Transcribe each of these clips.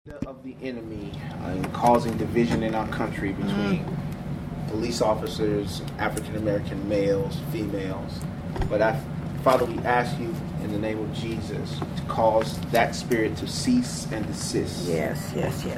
Of the enemy and causing division in our country between police officers, African American males, females. But Father, we ask you in the name of Jesus to cause that spirit to cease and desist. Yes.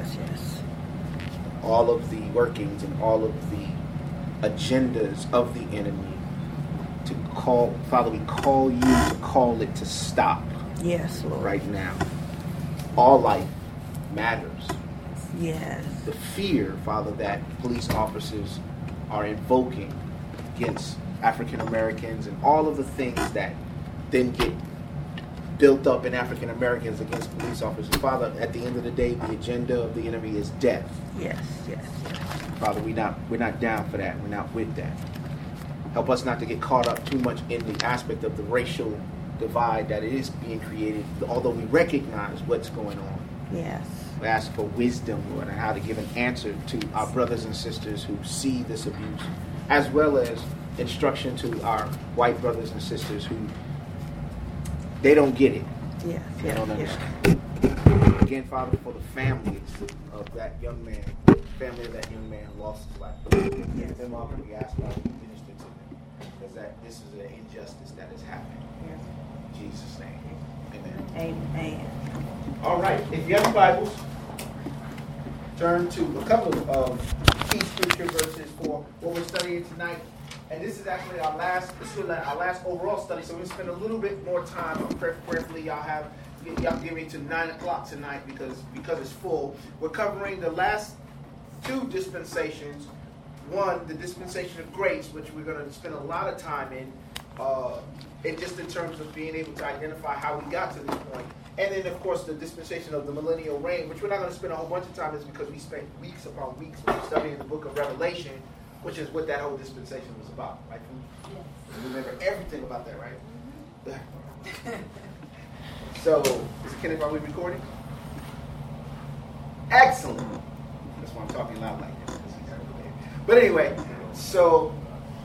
All of the workings and all of the agendas of the enemy to call, Father, we call you to call it to stop. Yes, Lord. Right now. All life matters. Yes. The fear, Father, that police officers are invoking against African Americans and all of the things that then get built up in African Americans against police officers. Father, at the end of the day, the agenda of the enemy is death. Yes. Father, we're not down for that. We're not with that. Help us not to get caught up too much in the aspect of the racial divide that is being created, although we recognize what's going on. Yes. We ask for wisdom, Lord, on how to give an answer to our brothers and sisters who see this abuse, as well as instruction to our white brothers and sisters who they don't get it. Yes. They don't understand. Again, Father, for the families of that young man, who lost his life. Yes. Them all, we ask God to minister to them, because this is an injustice that is happening. Yes. In Jesus' name, amen. Amen. All right, if you have your Bibles, turn to a couple of key scripture verses for what we're studying tonight. And this is actually our last overall study, so we're going to spend a little bit more time. Prayerfully, y'all give me to 9 o'clock tonight because it's full. We're covering the last two dispensations. One, the dispensation of grace, which we're going to spend a lot of time in just in terms of being able to identify how we got to this point. And then, of course, the dispensation of the millennial reign, which we're not going to spend a whole bunch of time, is because we spent weeks upon weeks studying the book of Revelation, which is what that whole dispensation was about, right? Yes. You remember everything about that, right? Mm-hmm. So, is it Kenneth, are we recording? Excellent. That's why I'm talking loud like this. But anyway, so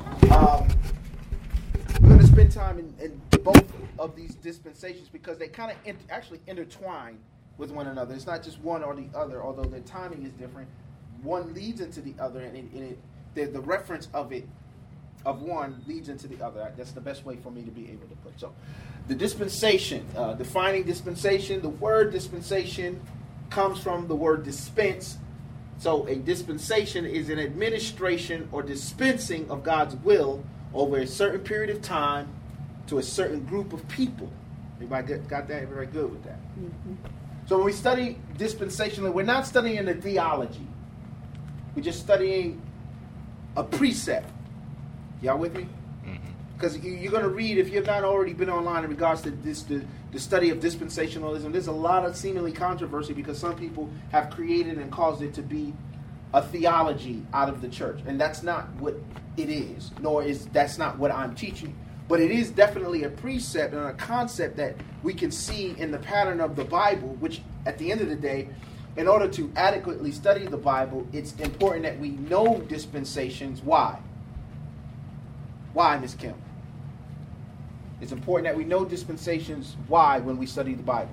we're going to spend time in both of these dispensations because they kind of actually intertwine with one another. It's not just one or the other, although the timing is different. One leads into the other, and the reference of one leads into the other. That's the best way for me to be able to put. So, the dispensation, defining dispensation. The word dispensation comes from the word dispense. So, a dispensation is an administration or dispensing of God's will over a certain period of time to a certain group of people. Everybody got that? Very good with that. Mm-hmm. So when we study dispensationally, we're not studying the theology. We're just studying a precept. Y'all with me? Because you're going to read, if you've not already been online in regards to this, the study of dispensationalism, there's a lot of seemingly controversy because some people have created and caused it to be a theology out of the church. And that's not what it is, that's not what I'm teaching. But it is definitely a precept and a concept that we can see in the pattern of the Bible, which at the end of the day, in order to adequately study the Bible, it's important that we know dispensations. Why? Why, Ms. Kim? It's important that we know dispensations. Why when we study the Bible?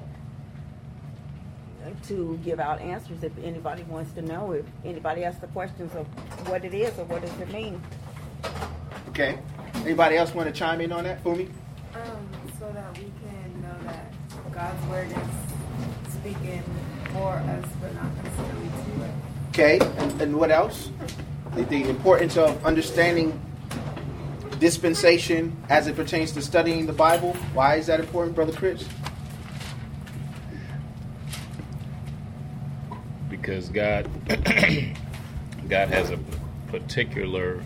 To give out answers if anybody wants to know, if anybody asks the questions of what it is or what does it mean. Okay. Anybody else want to chime in on that, Fumi? So that we can know that God's word is speaking for us, but not necessarily to us. Okay. And what else? The importance of understanding dispensation as it pertains to studying the Bible. Why is that important, Brother Chris? Because God has a particular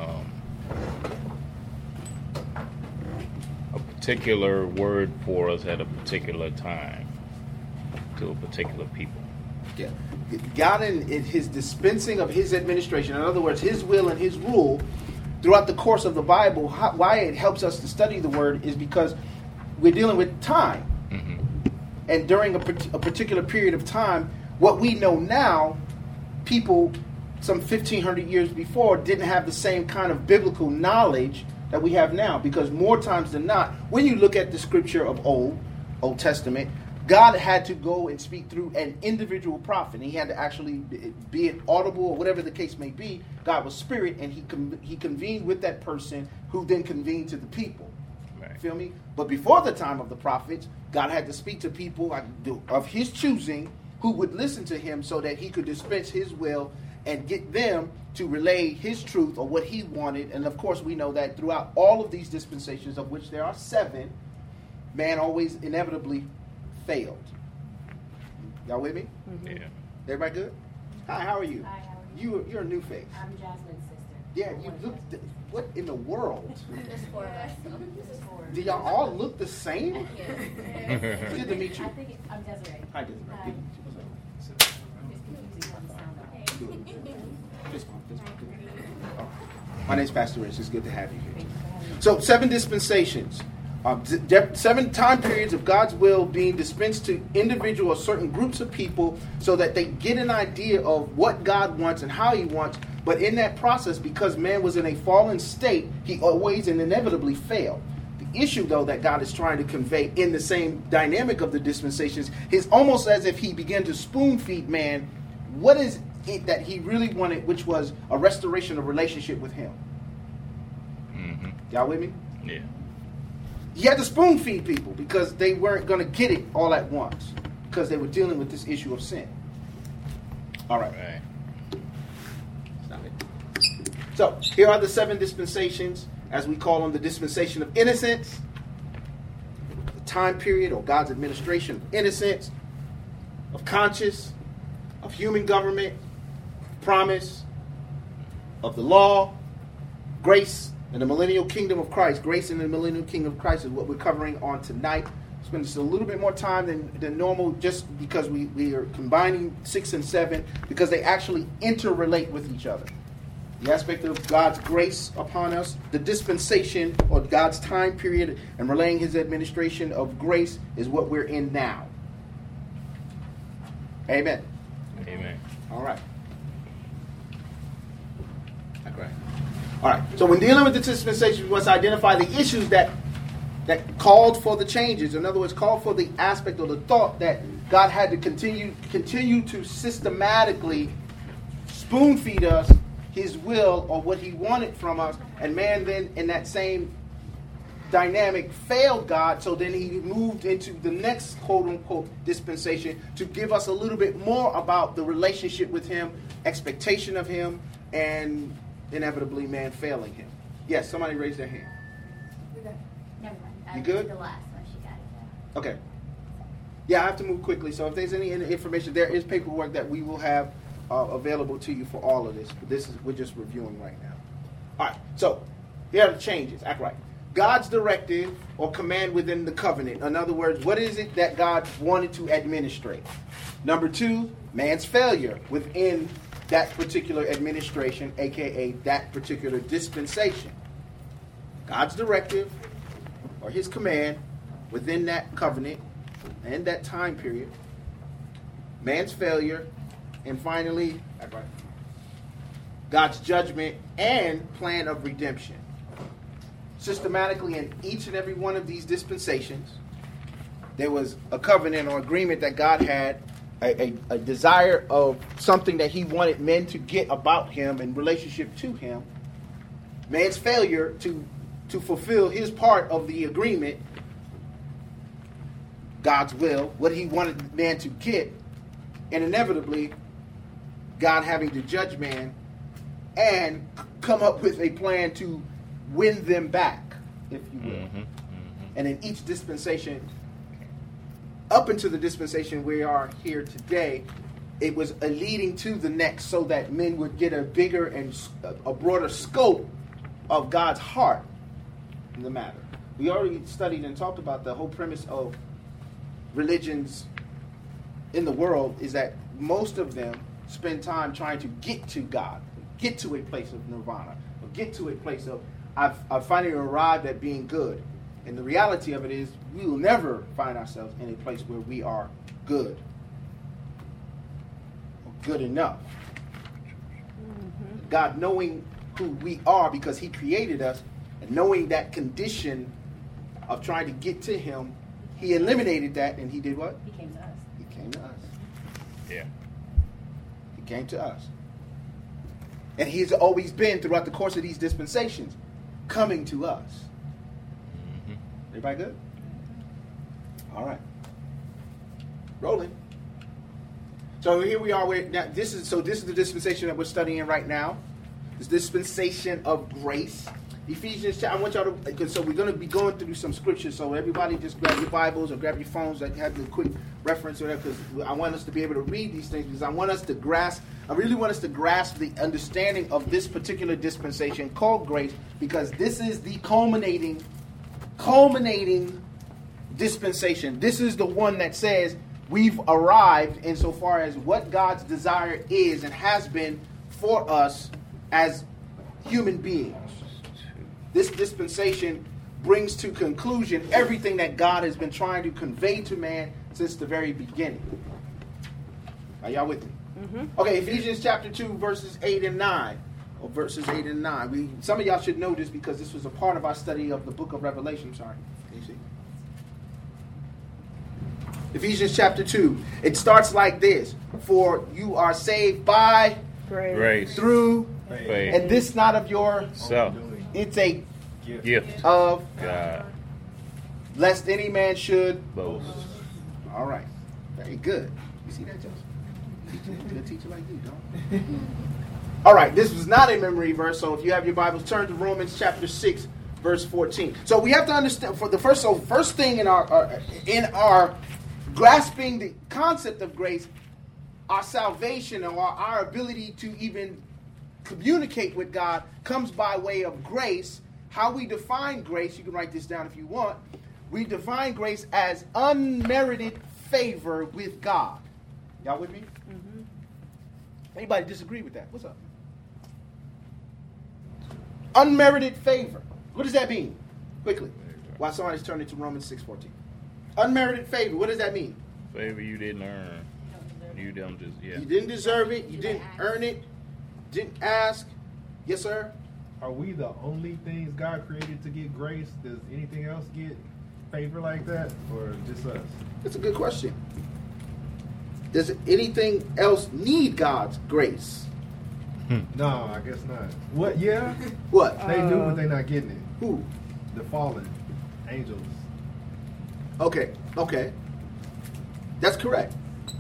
word for us at a particular time to a particular people. Yeah. God in his dispensing of his administration, in other words, his will and his rule throughout the course of the Bible, why it helps us to study the word is because we're dealing with time. Mm-hmm. And during a particular period of time, what we know now, people some 1,500 years before didn't have the same kind of biblical knowledge that we have now. Because more times than not, when you look at the scripture of Old Testament, God had to go and speak through an individual prophet. And he had to actually, be it audible or whatever the case may be, God was spirit, and he convened with that person who then convened to the people. Right. Feel me? But before the time of the prophets, God had to speak to people of his choosing who would listen to him so that he could dispense his will and get them to relay his truth or what he wanted. And of course, we know that throughout all of these dispensations, of which there are 7, man always inevitably failed. Y'all with me? Mm-hmm. Yeah. Everybody good? Hi, how are you? Hi, how are you? You're a new face. I'm Jasmine's sister. Yeah, you look. What in the world? There's 4 of us. There's 4. Do y'all all look the same? Yes. Good to meet you. I think I'm Desiree. Hi, Desiree. Hi. Good to meet you. It's confusing how the sound out. Good. Fist bump, fist bump. Oh. My name's Pastor Rich. It's good to have you here. So 7 dispensations. 7 time periods of God's will being dispensed to individual or certain groups of people so that they get an idea of what God wants and how he wants. But in that process, because man was in a fallen state, he always and inevitably failed. The issue, though, that God is trying to convey in the same dynamic of the dispensations is almost as if he began to spoon feed man what is it that he really wanted, which was a restoration of relationship with him. Mm-hmm. Y'all with me? Yeah. He had to spoon feed people because they weren't going to get it all at once because they were dealing with this issue of sin. All right. Right. Stop it. So here are the 7 dispensations, as we call them, the dispensation of innocence, the time period or God's administration of innocence, of conscience, of human government, promise, of the law, grace, and the millennial kingdom of Christ. Grace in the millennial kingdom of Christ is what we're covering on tonight. Spend just a little bit more time than normal just because we are combining 6 and 7 because they actually interrelate with each other. The aspect of God's grace upon us, the dispensation or God's time period and relaying his administration of grace is what we're in now. Amen. Amen. All right. Okay. All right. So when dealing with the dispensation, we must identify the issues that called for the changes. In other words, called for the aspect or the thought that God had to continue to systematically spoon feed us his will or what he wanted from us. And man then in that same dynamic failed God. So then he moved into the next quote unquote dispensation to give us a little bit more about the relationship with him, expectation of him, and inevitably man failing him. Yes, somebody raised their hand. Never mind. You good? The last one, she got it. Okay. Yeah, I have to move quickly. So if there's any information, there is paperwork that we will have available to you for all of this. But we're just reviewing right now. All right. So here are the changes. Act right. God's directive or command within the covenant. In other words, what is it that God wanted to administrate? Number 2, man's failure within that particular administration, aka that particular dispensation. God's directive or his command within that covenant and that time period, man's failure, and finally, God's judgment and plan of redemption. Systematically in each and every one of these dispensations, there was a covenant or agreement that God had, a desire of something that he wanted men to get about him in relationship to him. Man's failure to fulfill his part of the agreement, God's will, what he wanted man to get, and inevitably God having to judge man and come up with a plan to win them back, if you will. Mm-hmm. Mm-hmm. And in each dispensation, up into the dispensation we are here today, it was a leading to the next so that men would get a bigger and a broader scope of God's heart in the matter. We already studied and talked about the whole premise of religions in the world is that most of them spend time trying to get to God, get to a place of nirvana, or get to a place of, I've finally arrived at being good. And the reality of it is we will never find ourselves in a place where we are good or good enough. Mm-hmm. God knowing who we are because he created us and knowing that condition of trying to get to him, He eliminated that, and he did what? He came to us. He came to us. Yeah. He came to us. And he's always been, throughout the course of these dispensations, coming to us. Mm-hmm. Everybody good? All right. Rolling. So here we are. This is the dispensation that we're studying right now. This dispensation of grace. Ephesians, I want y'all to, so we're going to be going through some scriptures, so everybody just grab your Bibles or grab your phones that have the quick reference or whatever, because I want us to be able to read these things, because I really want us to grasp the understanding of this particular dispensation called grace, because this is the culminating dispensation. This is the one that says we've arrived insofar as what God's desire is and has been for us as human beings. This dispensation brings to conclusion everything that God has been trying to convey to man since the very beginning. Are y'all with me? Mm-hmm. Okay, Ephesians chapter 2, verses 8 and 9. Or verses 8 and 9. Some of y'all should know this because this was a part of our study of the book of Revelation. Sorry. Can you see? Ephesians chapter 2. It starts like this. For you are saved by Grace. Through Faith. And this not of your Self. It's a Gift. of God. lest any man should Boast. All right. Very good. You see that, Joseph? Good teacher like you, don't. All right. This was not a memory verse, so if you have your Bibles, turn to Romans chapter 6, verse 14. So we have to understand for the first thing in our grasping the concept of grace, our salvation or our ability to even communicate with God comes by way of grace. How we define grace, you can write this down if you want. We define grace as unmerited favor with God. Y'all with me? Mm-hmm. Anybody disagree with that? What's up? Unmerited favor. What does that mean? Quickly. While somebody's turning to Romans 6:14. Unmerited favor. What does that mean? Favor you didn't earn. You didn't just, yeah. You didn't deserve it. You didn't earn it. Didn't ask. Yes, sir? Are we the only things God created to get grace? Does anything else get favor like that? Or just us? That's a good question. Does anything else need God's grace? No, I guess not. What? Yeah? What? They do, but they're not getting it. Who? The fallen angels. Okay. That's correct.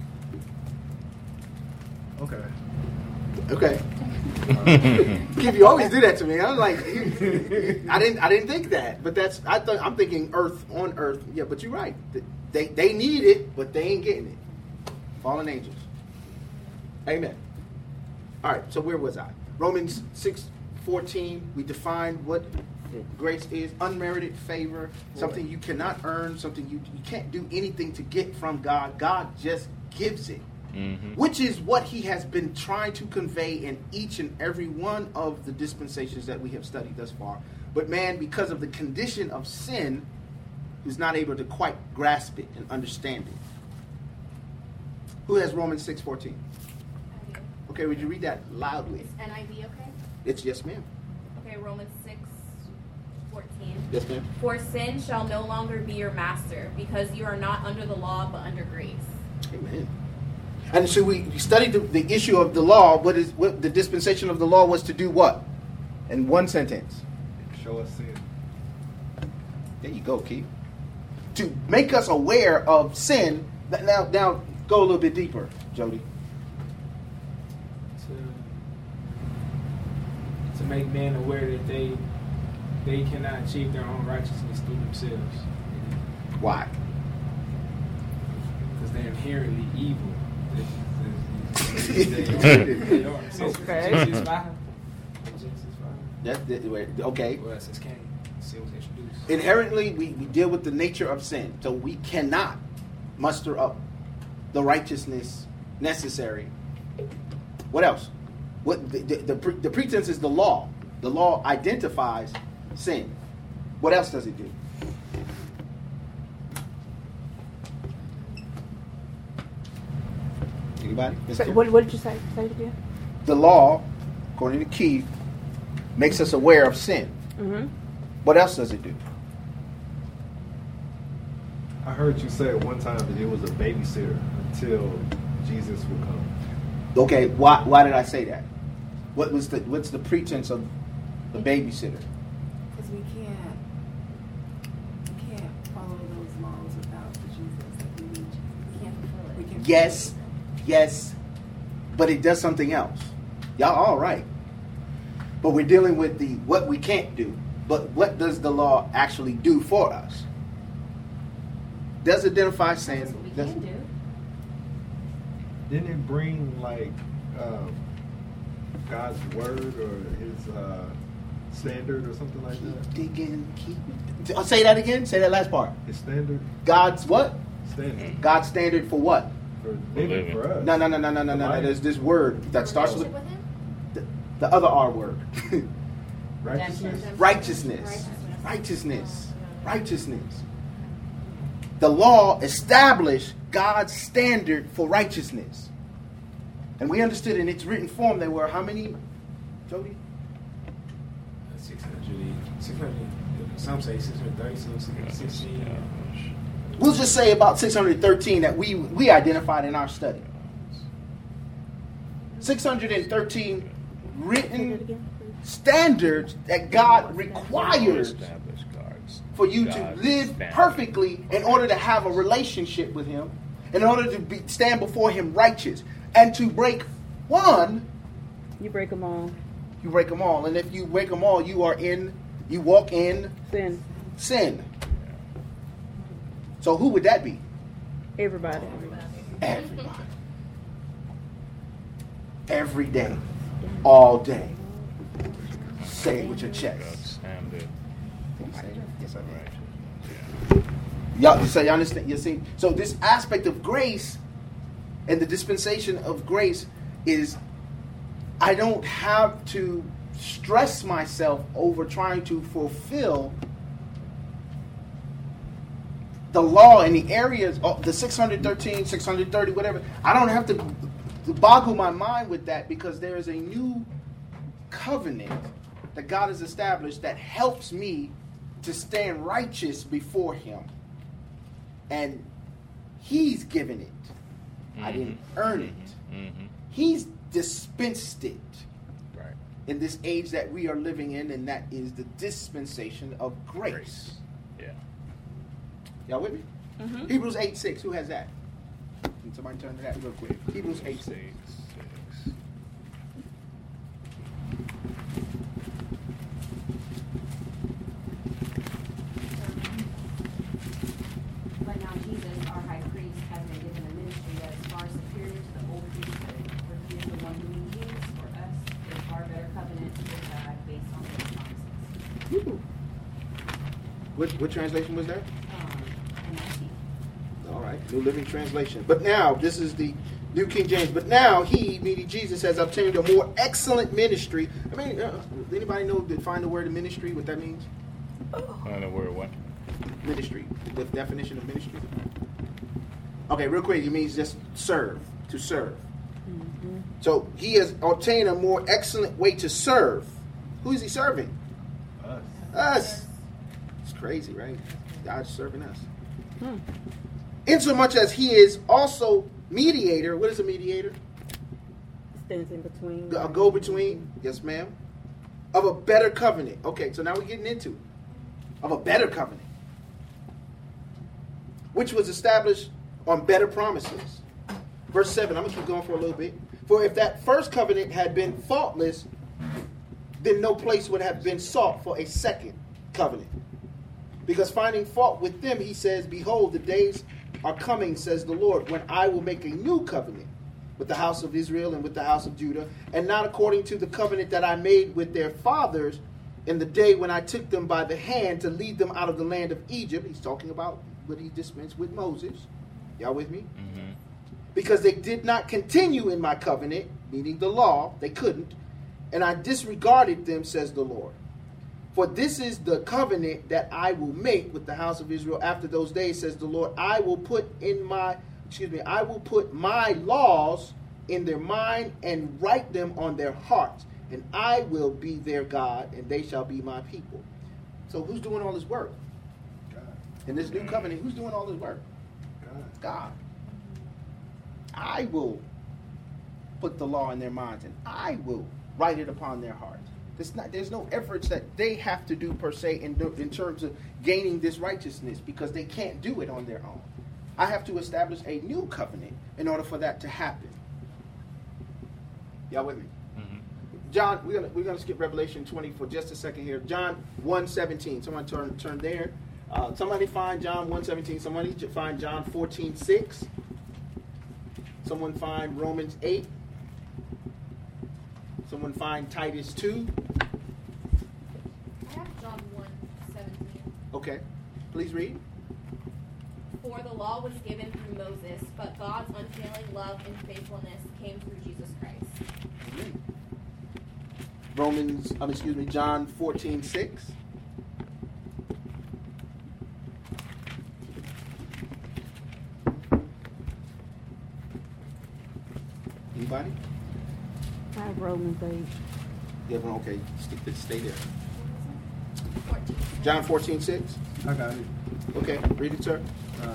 Okay. Okay. Keith, you always do that to me. I'm like, I didn't think that, but I'm thinking earth on earth. Yeah, but you're right. They need it, but they ain't getting it. Fallen angels. Amen. All right. So where was I? Romans 6:14. We defined what grace is: unmerited favor, something you cannot earn, something you can't do anything to get from God. God just gives it. Mm-hmm. Which is what he has been trying to convey in each and every one of the dispensations that we have studied thus far. But man, because of the condition of sin, is not able to quite grasp it and understand it. Who has Romans 6:14? Okay, would you read that loudly? Is NIV okay? It's yes, ma'am. Okay, Romans 6:14. Yes, ma'am. For sin shall no longer be your master, because you are not under the law, but under grace. Amen. And so we studied the issue of the law. What the dispensation of the law was to do what? In one sentence. Show us sin. There you go, Keith. To make us aware of sin. Now go a little bit deeper, Jody. To make men aware that they cannot achieve their own righteousness through themselves. Why? Because they're inherently evil. They are. Okay. Genesis 5. Okay. Well, since Cain, sin was introduced. Inherently, we deal with the nature of sin. So we cannot muster up the righteousness necessary. What else? What the pretense is the law. The law identifies sin. What else does it do? Anybody? What did you say? Say it again. The law, according to Keith, makes us aware of sin. Mm-hmm. What else does it do? I heard you say at one time that it was a babysitter until Jesus would come. Okay, why did I say that? What's the pretense of the babysitter? Because we can't follow those laws without the Jesus that we need. We can't fulfill it. We can Yes, but it does something else. Y'all all right. But we're dealing with what we can't do. But what does the law actually do for us? Does identify saying... That's what we can do. Didn't it bring like God's word or his standard or something like that? Digging, say that again. Say that last part. His standard? God's what? Standard. God's standard for what? For living for us. No. There's this word that starts with Relationship with him? the other R word. Righteousness? Righteousness. The law established God's standard for righteousness. And we understood in its written form there were how many, Jody? 600. Some say 630, some say 660. We'll just say about 613 that we identified in our study. 613 written standards that God requires for you to live perfectly in order to have a relationship with Him, in order to stand before Him righteous. And to break one, You break them all. you break them all. And if you break them all, you walk in Sin. So who would that be? Everybody. Everybody. Every day. All day. Say it with your chest. Y'all understand? You see? So this aspect of grace and the dispensation of grace is I don't have to stress myself over trying to fulfill the law in the areas of the 613, 630, whatever. I don't have to boggle my mind with that because there is a new covenant that God has established that helps me to stand righteous before Him. And He's given it. I didn't earn it. He's dispensed it. Right. In this age that we are living in, and that is the dispensation of grace. Yeah. Y'all with me? Hebrews 8:6. Who has that? Can somebody turn to that real quick? Hebrews 8:6. But now Jesus, our high priest, has been given a ministry that is far superior to the old priesthood, for he is the one who mediates for us a far better covenant with God based on his promises. What translation was that? NIV. All right, New Living Translation. But now, this is the New King James. But now he, meaning Jesus, has obtained a more excellent ministry. I mean, anybody know, define the word ministry, what that means? Find the word what? Ministry. The definition of ministry. Okay, real quick, it means just serve, to serve. So he has obtained a more excellent way to serve. Who is he serving? Us. It's crazy, right? God's serving us. Insomuch as he is also mediator. What is a mediator? Stands in between. A go-between. Yes, ma'am. Of a better covenant. Okay, so now we're getting into it. Of a better covenant. Which was established on better promises. Verse 7. I'm going to keep going for a little bit. For if that first covenant had been faultless, then no place would have been sought for a second covenant. Because finding fault with them, he says, behold, the days are coming, says the Lord, when I will make a new covenant with the house of Israel and with the house of Judah, and not according to the covenant that I made with their fathers in the day when I took them by the hand to lead them out of the land of Egypt. He's talking about what he dispensed with Moses. Y'all with me? Because they did not continue in my covenant, meaning the law, they couldn't, and I disregarded them, says the Lord. For this is the covenant that I will make with the house of Israel after those days, says the Lord. I will put my laws in their mind and write them on their hearts, and I will be their God, and they shall be my people. So who's doing all this work? In this new covenant, who's doing all this work? God. I will put the law in their minds, and I will write it upon their hearts. There's no efforts that they have to do per se in terms of gaining this righteousness, because they can't do it on their own. I have to establish a new covenant in order for that to happen. Y'all with me? Mm-hmm. John, we're gonna skip Revelation 20 for just a second here. John 1:17. Someone turn there. Somebody find John 1:17. Somebody find John 14:6. Someone find Romans 8. Someone find Titus 2. I have John 1:17. Okay, please read. For the law was given through Moses, but God's unfailing love and faithfulness came through Jesus Christ. John 14:6. Anybody? I have Romans 8. Yeah, well, okay. Stay there. 14. John 14:6. I got it. Okay, read it, sir.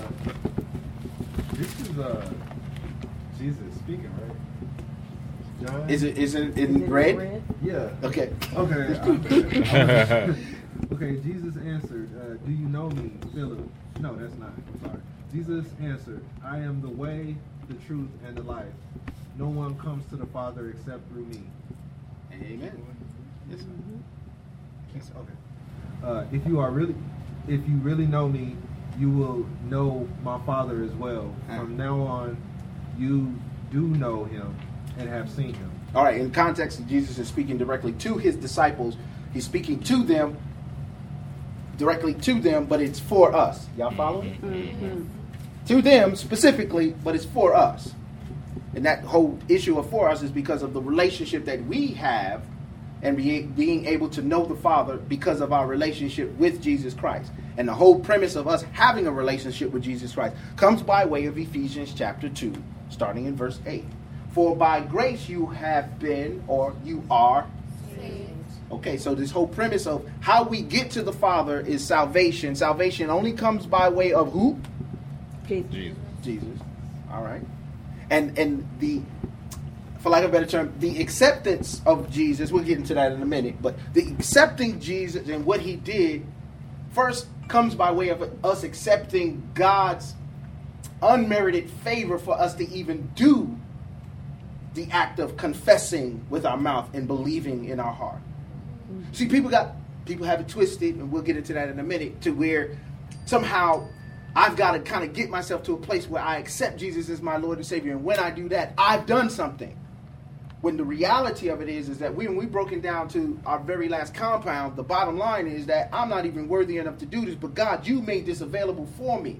This is Jesus speaking, right? John. Is it in red? Yeah. Okay. Okay. Okay. Jesus answered, "Do you know me, Philip?" No, that's not. I'm sorry. Jesus answered, "I am the way, the truth, and the life. No one comes to the Father except through me." Amen. Yes, sir. Yes, okay. If you really know me, you will know my Father as well. From now on, you do know him and have seen him. All right, in context, Jesus is speaking directly to his disciples. He's speaking to them, directly to them, but it's for us. Y'all following? Mm-hmm. To them specifically, but it's for us. And that whole issue of for us is because of the relationship that we have and being able to know the Father because of our relationship with Jesus Christ. And the whole premise of us having a relationship with Jesus Christ comes by way of Ephesians chapter 2, starting in verse 8. For by grace you have been, or you are Saved. Okay, so this whole premise of how we get to the Father is salvation. Salvation only comes by way of who? Jesus. Jesus. All right. And the, for lack of a better term, the acceptance of Jesus, we'll get into that in a minute, but the accepting Jesus and what he did first comes by way of us accepting God's unmerited favor for us to even do the act of confessing with our mouth and believing in our heart. See, people have it twisted, and we'll get into that in a minute, to where somehow I've got to kind of get myself to a place where I accept Jesus as my Lord and Savior. And when I do that, I've done something. When the reality of it is that when we broken down to our very last compound, the bottom line is that I'm not even worthy enough to do this, but God, you made this available for me.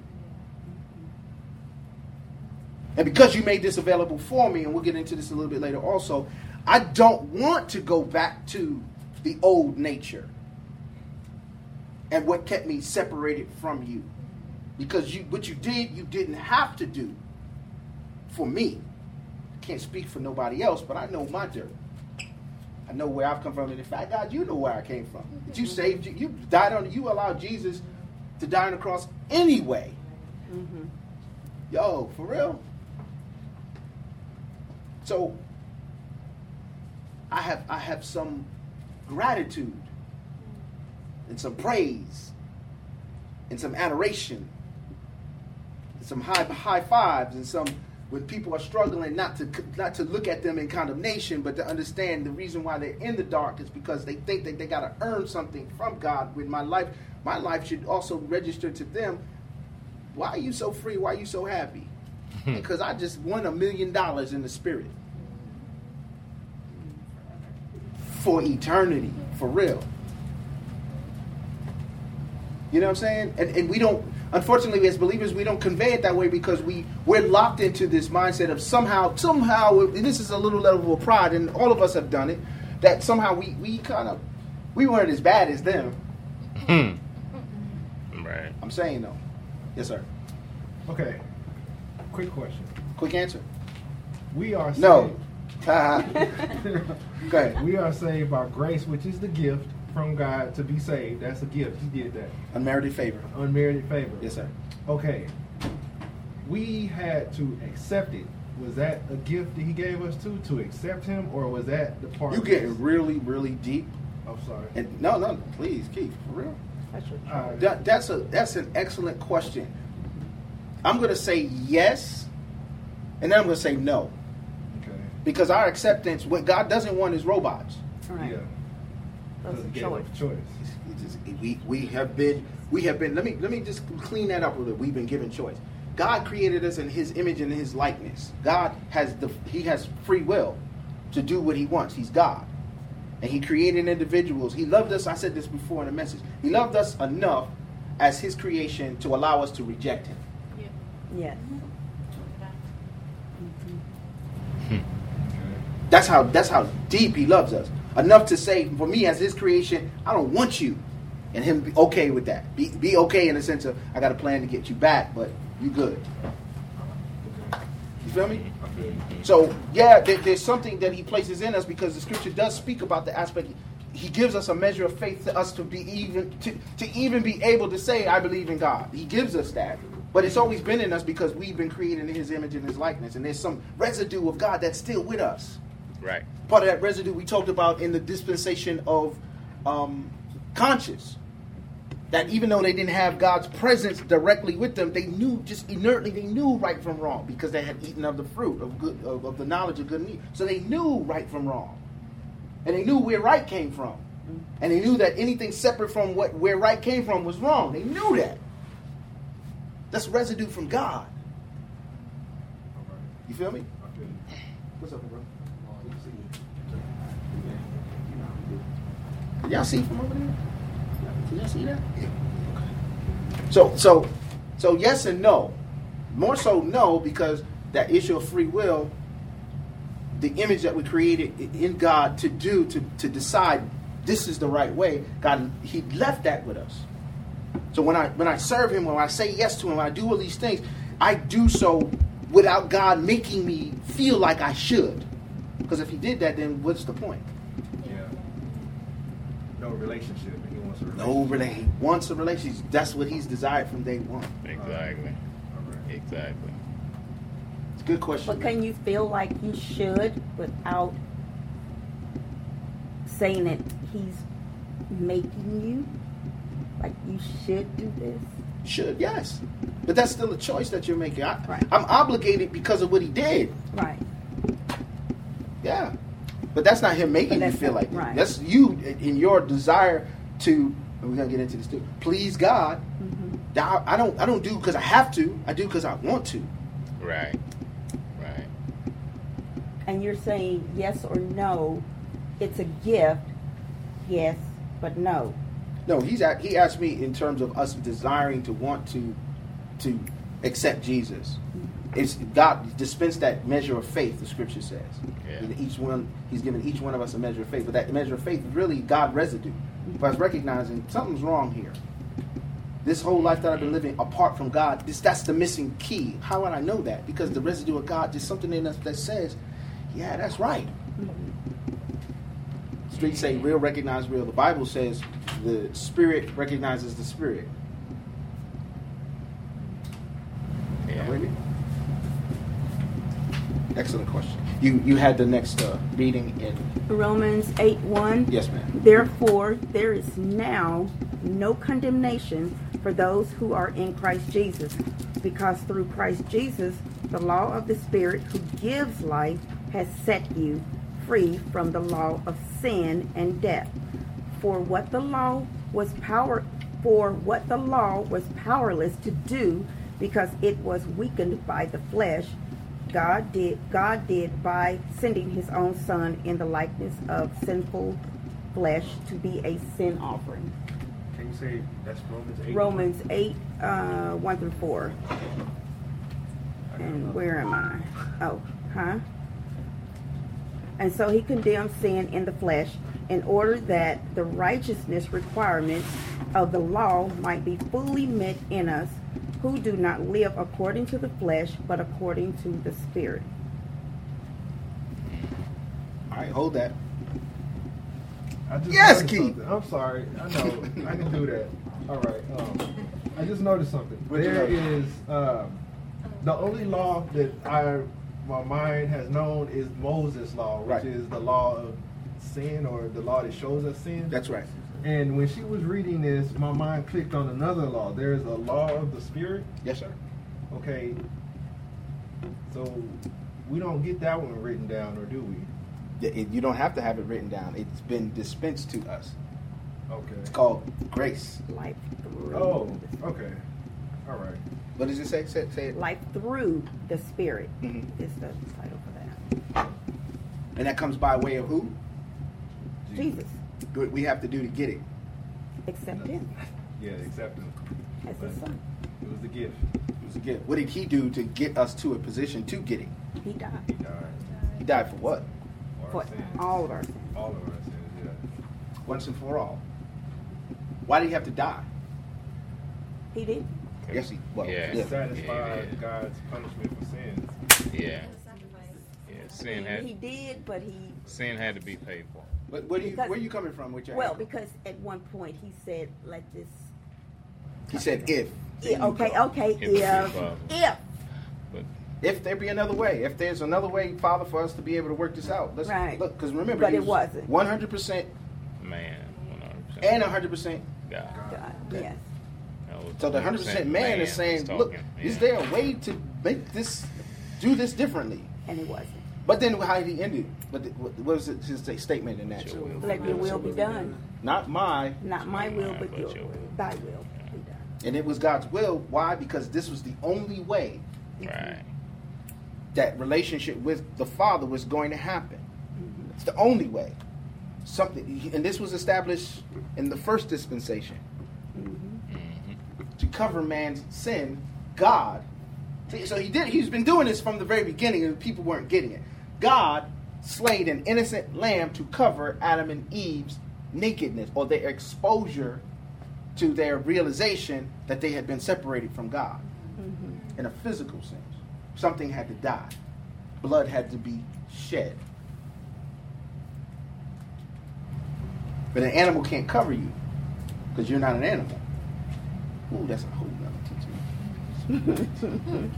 And because you made this available for me, and we'll get into this a little bit later also, I don't want to go back to the old nature and what kept me separated from you. Because what you did, you didn't have to do for me. I can't speak for nobody else, but I know my dirt. I know where I've come from. And in fact, God, you know where I came from. But you saved, you died on, you allowed Jesus to die on the cross anyway. Mm-hmm. Yo, for real? So I have some gratitude and some praise and some adoration and some high fives and some, when people are struggling, not to look at them in condemnation, but to understand the reason why they're in the dark is because they think that they got to earn something from God. When my life should also register to them. Why are you so free? Why are you so happy? Because I just won $1 million in the spirit. For eternity. For real. You know what I'm saying? And we don't, unfortunately, as believers, we don't convey it that way because we're locked into this mindset of somehow, and this is a little level of pride, and all of us have done it, that somehow we weren't as bad as them. Right. I'm saying though. Yes, sir. Okay. Quick question. Quick answer. We are No. saved. Go ahead. We are saved by grace, which is the gift, from God to be saved. That's a gift. He did that. Unmerited favor. Unmerited favor. Yes, sir. Okay. We had to accept it. Was that a gift that he gave us to accept him, or was that the part? You getting really, really deep. I'm sorry. And no, please, Keith, for real. That's your choice. That's an excellent question. I'm going to say yes, and then I'm going to say no. Okay. Because our acceptance, what God doesn't want is robots. Right. Yeah. That's Because a he gave us choice. a choice. We have been let me just clean that up a little. We've been given choice. God created us in his image and his likeness. God has he has free will to do what he wants. He's God. And he created individuals. He loved us. I said this before in the message. He loved us enough as his creation to allow us to reject him. Yes. That's how deep he loves us. Enough to say, for me as his creation, I don't want you. And him be okay with that. Be okay in the sense of, I got a plan to get you back, but you good. You feel me? So, yeah, there's something that he places in us because the scripture does speak about the aspect. He gives us a measure of faith to us to be even be able to say, I believe in God. He gives us that. But it's always been in us because we've been created in his image and his likeness. And there's some residue of God that's still with us. Right. Part of that residue we talked about in the dispensation of conscience. That even though they didn't have God's presence directly with them, they knew just inertly, they knew right from wrong because they had eaten of the fruit of good of the knowledge of good and evil. So they knew right from wrong. And they knew where right came from. And they knew that anything separate from where right came from was wrong. They knew that. That's residue from God. You feel me? What's up, bro? Can y'all see from over there? Can y'all see that? So yes and no. More so no, because that issue of free will, the image that we created in God to do, to decide this is the right way, God, he left that with us. So when I serve him, when I say yes to him, when I do all these things, I do so without God making me feel like I should. Because if he did that, then what's the point? Yeah. No relationship. He wants a relationship. No relationship. He wants a relationship. That's what he's desired from day one. Exactly. Right. Exactly. It's a good question. But can you feel like you should without saying that he's making you? Like you should do this? Should, yes. But that's still a choice that you're making. Right. I'm obligated because of what he did. Right. Yeah. But that's not him making But you that's feel not- like that. right. That's you in your desire to, and we're going to get into this too, please God. Mm-hmm. I don't do because I have to. I do because I want to. Right. Right. And you're saying yes or no, it's a gift, yes, but no. No, he asked me in terms of us desiring to want to accept Jesus. It's God dispensed that measure of faith, the scripture says. Yeah. And he's given each one of us a measure of faith. But that measure of faith is really God residue. But I was recognizing something's wrong here. This whole life that I've been living apart from God, that's the missing key. How would I know that? Because the residue of God, there's something in us that says, yeah, that's right. Streets say real recognize real. The Bible says the spirit recognizes the spirit. Yeah. With me? Excellent question. You had the next reading in Romans 8:1. yes, ma'am. Therefore, there is now no condemnation for those who are in Christ Jesus, because through Christ Jesus, the law of the Spirit who gives life has set you free from the law of sin and death. For what the law was powerless to do, because it was weakened by the flesh, God did by sending his own Son in the likeness of sinful flesh to be a sin offering. Can you say that's Romans 8? Romans 8, 1 through 4. And where am I? Oh, huh? And so he condemned sin in the flesh in order that the righteousness requirements of the law might be fully met in us, who do not live according to the flesh, but according to the Spirit. All right, hold that. I just Yes, noticed Keith. something. I'm sorry. I know. I can do that. All right. I just noticed something. What'd you There notice? is the only law that my mind has known is Moses' law, which Right. is the law of sin, or the law that shows us sin. That's right. And when she was reading this, my mind clicked on another law. There's a law of the Spirit. Yes, sir. Okay. So we don't get that one written down, or do we? You don't have to have it written down. It's been dispensed to us. Okay. It's called grace. Life through. Oh, okay. All right. What does it say? Say it. Life through the Spirit Mhm. is the title for that. And that comes by way of who? Jesus. What we have to do to get it. Accept Him Yeah, acceptance. as His Son. It was the gift. It was a gift. What did he do to get us to a position to get it? He died He died He died for what? for our for sins. all of our sins. All of our sins, yeah. Once and for all. Why did he have to die? He did. Yes, he. Well, Yeah. yeah. Satisfied Yeah. God's punishment for sins. Yeah. Yeah. He did, but he Sin had to be paid for. But where Because- are you coming from with your well angle? because at one point he said, "Let this." He said if. Yeah, okay. If But If there be another way. If there's another way, Father, for us to be able to work this out. Let's Right. look, because remember, But he it was wasn't. 100% man, 100%. and 100%. God. God, yes. That was So the 100% man is saying, was look, talking. is Yeah. there a way to make this, do this differently? And it wasn't. But then how did he end it? What was his statement in that? Your will. Let your will be done. Not my. Not my will, mine, but but your your will. will. Thy will be done. And it was God's will. Why? Because this was the only way Right. that relationship with the Father was going to happen. It's the only way. Something, and this was established in the first dispensation to cover man's sin. God, so he's been doing this from the very beginning, and people weren't getting it. God slayed an innocent lamb to cover Adam and Eve's nakedness, or their exposure to their realization that they had been separated from God in a physical sense. Something had to die. Blood had to be shed. But an animal can't cover you because you're not an animal. Ooh, that's a whole nother teaching.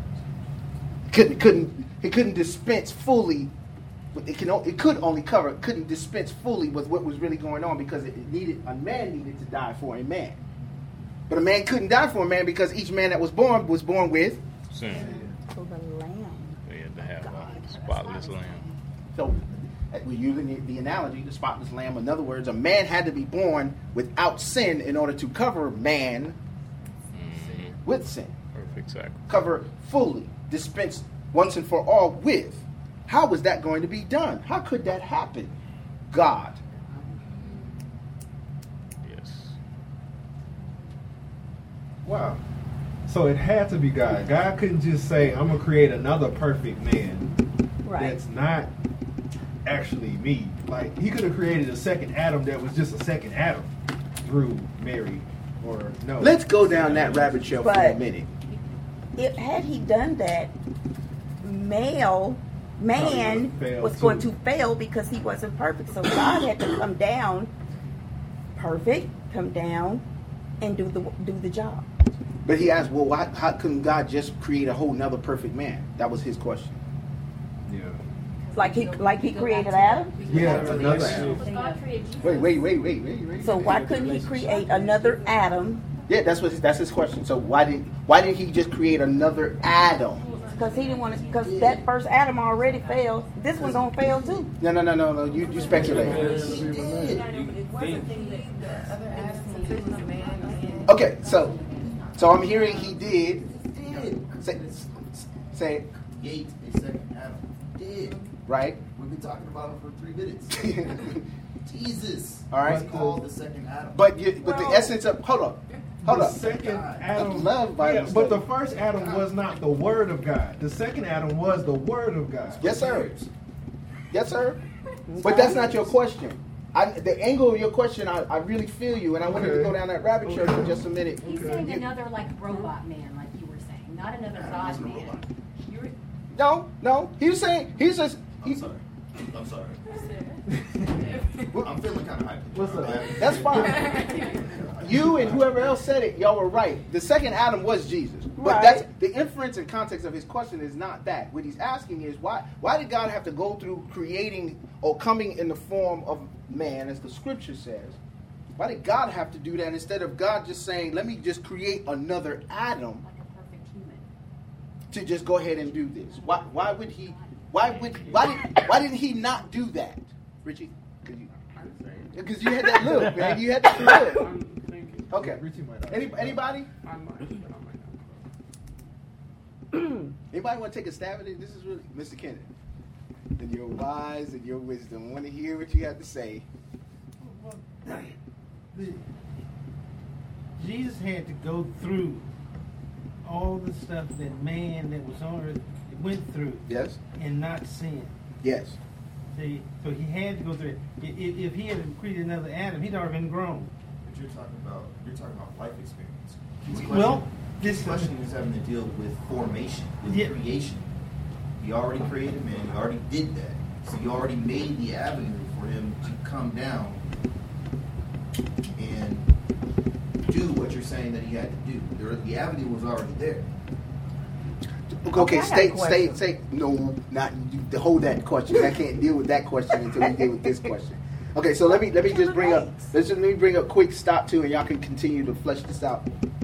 It couldn't dispense fully. It could only cover. It couldn't dispense fully with what was really going on because a man needed to die for a man. But a man couldn't die for a man because each man that was born with. Sin. So the lamb. We had to have a spotless lamb. So we're using the analogy, the spotless lamb. In other words, a man had to be born without sin in order to cover man with sin. Perfect sacrifice. Cover fully, dispense once and for all with. How was that going to be done? How could that happen? God. Yes. Wow. So it had to be God. God couldn't just say, I'm going to create another perfect man Right. that's not actually me. Like, he could have created a second Adam that was just a second Adam through Mary, or no. Let's go down that rabbit trail for a But- minute. Had he done that, man fail was too. going to fail because he wasn't perfect. So God had to come down, perfect, come down, and do the job. But he asked, well, how couldn't God just create a whole nother perfect man? That was his question. Yeah. Like he created Adam. Yeah, another Adam. Was God created Jesus? Wait. So why couldn't he create another Adam? Yeah, that's his question. So why didn't he just create another Adam? Because he didn't want to. Because that first Adam already failed. This one's gonna fail too. No. You speculate. The other Adam was a man. Okay, so I'm hearing he did. Say it, Gate a second Adam. Did. right? We've been talking about him for 3 minutes. Jesus. All right. Was called the second Adam. But the essence of hold up. The second Adam, love Bible yeah, but the study. first Adam was not the Word of God. The second Adam was the Word of God. Yes, sir. Yes, sir. But that's not your question. The angle of your question, I really feel you, and I wanted to go down that rabbit trail for just a minute. He's saying another like robot man, like you were saying, not another God man. You're, No. He was saying I'm sorry. I'm sorry. I'm feeling kind of hyped. What's up? That's fine. You and whoever else said it, y'all were right. The second Adam was Jesus. But Right. that's the inference and context of his question is not that. What he's asking is why did God have to go through creating or coming in the form of man, as the scripture says? Why did God have to do that instead of God just saying, let me just create another Adam Like a perfect human. to just go ahead and do this? Why didn't he not do that? Richie? Because you had that look, man. You had that look. I'm thinking. Okay. Richie might not. Anybody? I might, but I might not. Anybody want to take a stab at it? This is really Mr. Kennedy. And your wise and your wisdom. Want to hear what you have to say. Jesus had to go through all the stuff that man that was on earth went through Yes? and not sin. Yes. See, so he had to go through it. If he had created another Adam, he'd already been grown. But you're talking about life experience. His Well, this question is having to deal with formation, with Yeah. creation. He already created man. He already did that. So you already made the avenue for him to come down and do what you're saying that he had to do. The avenue was already there. Okay, I got a question. stay. No, not you. Hold that question. I can't deal with that question until we deal with this question. Okay, so let me just bring up. Let me bring a quick stop too, and y'all can continue to flesh this out.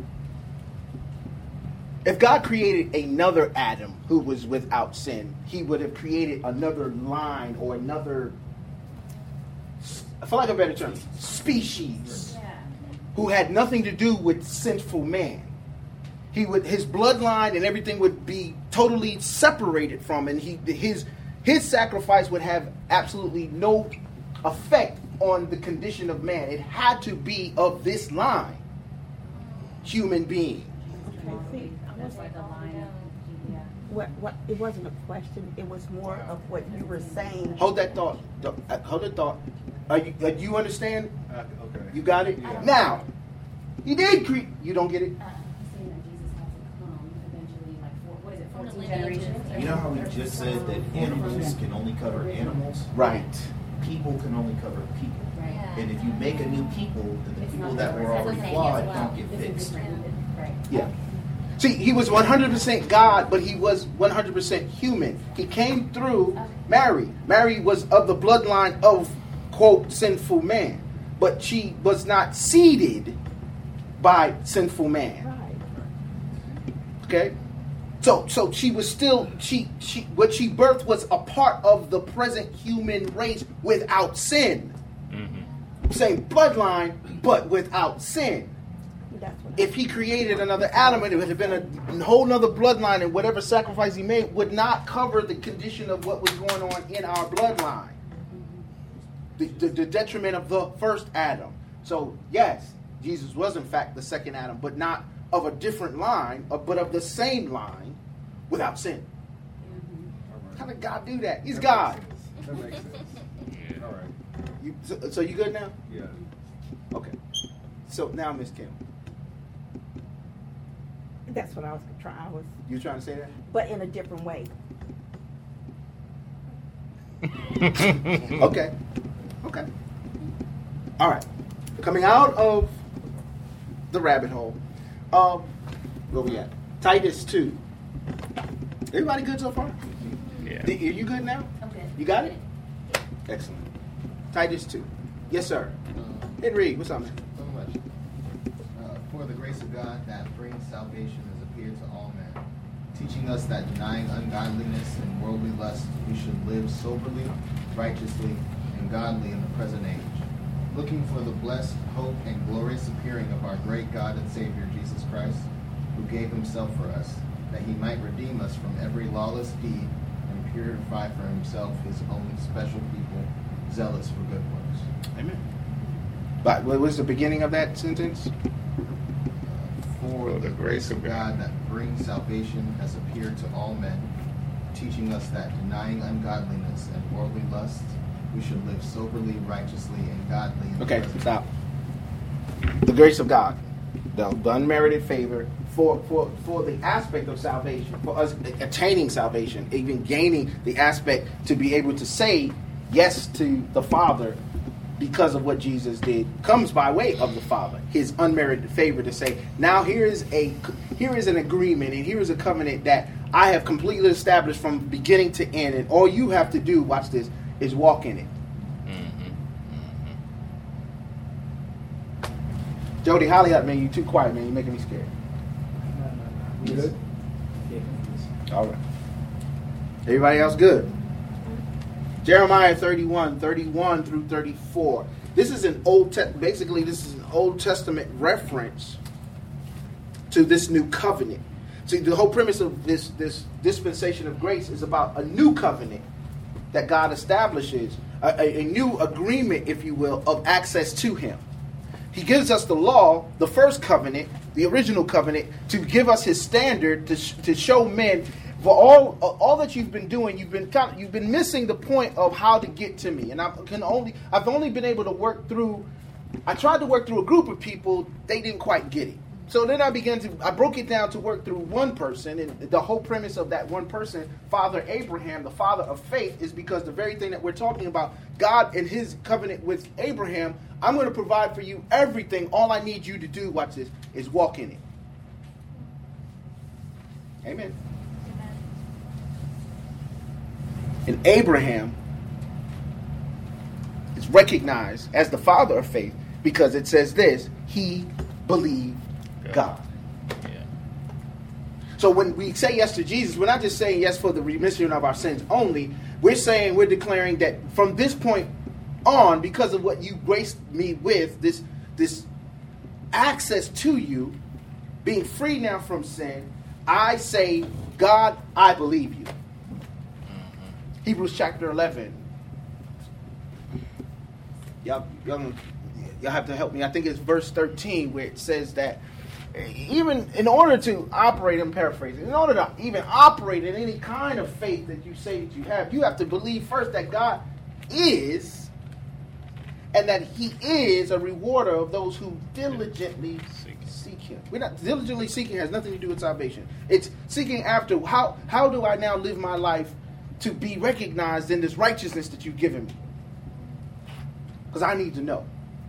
If God created another Adam who was without sin, He would have created another line or another, for lack of a better term, species Yeah. who had nothing to do with sinful man. His bloodline and everything would be totally separated from, and his sacrifice would have absolutely no effect on the condition of man. It had to be of this line, human being. Okay, see, That's like a line of, yeah. what it wasn't a question. It was more of what you were saying. Hold that thought. Hold that thought. Do you understand? Okay. You got it? Yeah. Now, he did create. You don't get it? He's saying that Jesus has to come eventually, like, what is it, 14 Lineages. generations? You know how we just said that animals can only cover animals? Right. People can only cover people. Right. And if you make a new people, then the It's people not that were already different. flawed Well, don't get This is fixed. different. Right. Yeah. See, he was 100% God, but he was 100% human. He came through Mary. Mary was of the bloodline of, quote, sinful man. But she was not seeded by sinful man. Right. Okay? So she was still, what she birthed was a part of the present human race without sin. Same bloodline, but without sin. That's what. If he created another Adam, it would have been a whole nother bloodline, and whatever sacrifice he made would not cover the condition of what was going on in our bloodline. The detriment of the first Adam. So, yes, Jesus was in fact the second Adam, but not of a different line, but of the same line without sin. How did God do that? He's God. That makes sense. All right. So you good now? Yeah. Okay. So now, Miss Kim, That's what I was trying. you trying to say that? But in a different way. Okay. Okay. All right. Coming out of the rabbit hole, where we at? Titus 2. Everybody good so far? Yeah. Are you good now? I'm good. You got it? Excellent. Titus 2. Yes, sir. Hit read. What's up, man? So much. For the grace of God that brings salvation has appeared to all men, teaching us that denying ungodliness and worldly lust, we should live soberly, righteously, and godly in the present age, looking for the blessed hope and glorious appearing of our great God and Savior Jesus Christ, who gave himself for us, that he might redeem us from every lawless deed and purify for himself his own special people, zealous for good works. Amen. But what was the beginning of that sentence? For the grace of God that brings salvation has appeared to all men, teaching us that denying ungodliness and worldly lust, we should live soberly, righteously, and godly. In the Okay, present stop. The grace of God, the unmerited favor for the aspect of salvation, for us attaining salvation, even gaining the aspect to be able to say yes to the Father because of what Jesus did comes by way of the Father, his unmerited favor to say, now here is an agreement and here is a covenant that I have completely established from beginning to end, and all you have to do, watch this, is walk in it. Jody, holly up, man. You too quiet, man. You're making me scared. You good? All right. Everybody else good? Jeremiah 31 through 34. This is an basically this is an Old Testament reference to this new covenant. See, the whole premise of this dispensation of grace is about a new covenant that God establishes, a new agreement, if you will, of access to him. He gives us the law, the first covenant, the original covenant, to give us his standard to show men, for all that you've been doing, you've been missing the point of how to get to me. And I've only been able to work through. I tried to work through a group of people. They didn't quite get it. So then I broke it down to work through one person, and the whole premise of that one person, Father Abraham, the father of faith, is because the very thing that we're talking about, God and his covenant with Abraham, I'm going to provide for you everything. All I need you to do, watch this, is walk in it. Amen. And Abraham is recognized as the father of faith because it says this, he believed God. Yeah. So when we say yes to Jesus, we're not just saying yes for the remission of our sins only. We're declaring that from this point on, because of what you graced me with, this access to you, being free now from sin, I say, God, I believe you. Hebrews chapter 11. Y'all have to help me. I think it's verse 13 where it says that even in order to operate, I'm paraphrasing, in order to even operate in any kind of faith that you say that you have to believe first that God is, and that he is a rewarder of those who diligently seek him. We're not diligently seeking, has nothing to do with salvation. It's seeking after how do I now live my life to be recognized in this righteousness that you've given me? Because I need to know.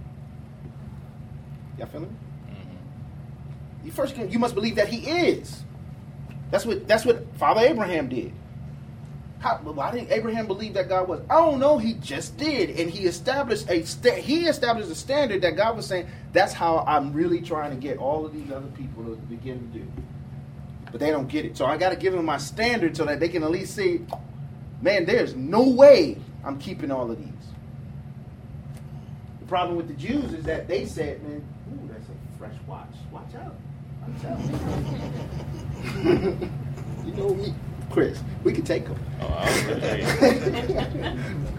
Y'all feeling me? You must believe that he is. That's what Father Abraham did. Why didn't Abraham believe that God was? I don't know. He just did, and he established a standard that God was saying. That's how I'm really trying to get all of these other people to begin to do. But they don't get it. So I got to give them my standard so that they can at least see, man, there's no way I'm keeping all of these. The problem with the Jews is that they said, man, ooh, that's a fresh watch. Watch out. You know me, Chris. We can take them. Oh, I was gonna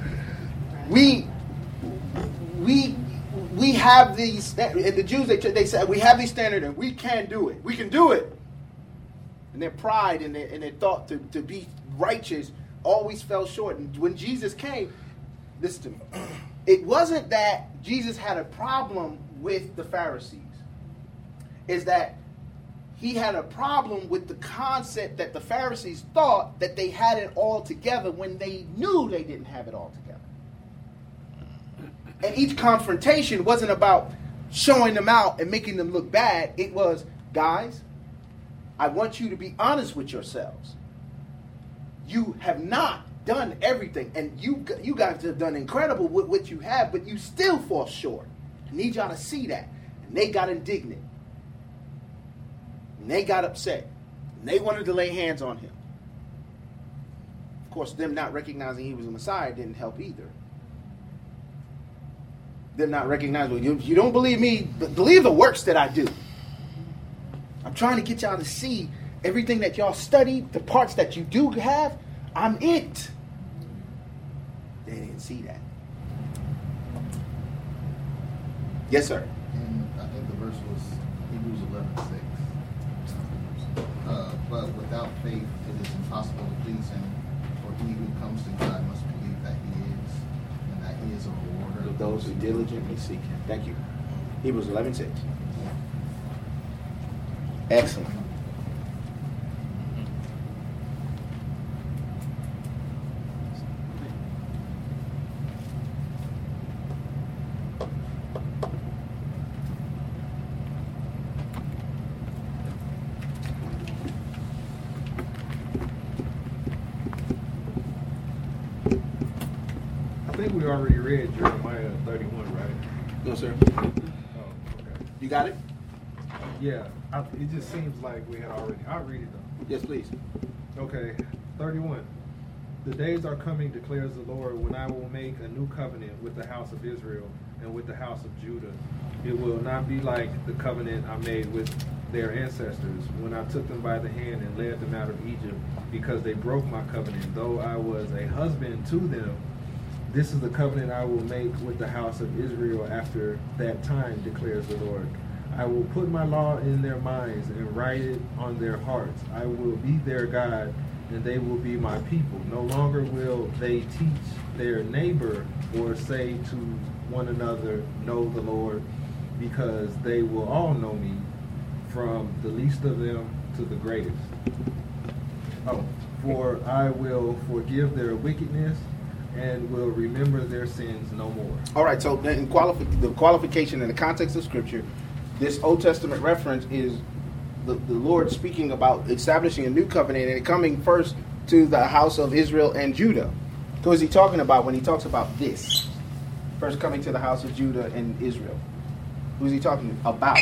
we have these, and the Jews they said we have these standards and we can do it. We can do it. And their pride and their thought to be righteous always fell short. And when Jesus came, listen to me. It wasn't that Jesus had a problem with the Pharisees. It's that he had a problem with the concept that the Pharisees thought that they had it all together when they knew they didn't have it all together. And each confrontation wasn't about showing them out and making them look bad. It was, guys, I want you to be honest with yourselves. You have not done everything, and you guys have done incredible with what you have, but you still fall short. I need y'all to see that. And they got indignant. And they got upset. And they wanted to lay hands on him. Of course, them not recognizing he was a Messiah didn't help either. Them not recognizing, you don't believe me, believe the works that I do. I'm trying to get y'all to see everything that y'all studied, the parts that you do have, I'm it. They didn't see that. Yes, sir. And I think the verse was Hebrews 11:6. But without faith, it is impossible to please him. For he who comes to God must believe that he is, and that he is a rewarder of those who diligently seek him. Thank you. Hebrews 11:6. Excellent. we already read Jeremiah 31, right? No, sir. Oh, okay. You got it? Yeah, it just seems like we had already. I'll read it though. Yes, please. Okay, 31. The days are coming, declares the Lord, when I will make a new covenant with the house of Israel and with the house of Judah. It will not be like the covenant I made with their ancestors when I took them by the hand and led them out of Egypt, because they broke my covenant, though I was a husband to them. This is the covenant I will make with the house of Israel after that time, declares the Lord. I will put my law in their minds and write it on their hearts. I will be their God, and they will be my people. No longer will they teach their neighbor or say to one another, know the Lord, because they will all know me, from the least of them to the greatest. Oh, for I will forgive their wickedness and will remember their sins no more. All right, so in the qualification in the context of Scripture, this Old Testament reference is the Lord speaking about establishing a new covenant and coming first to the house of Israel and Judah. Who is he talking about when he talks about this? First coming to the house of Judah and Israel. Who is he talking about?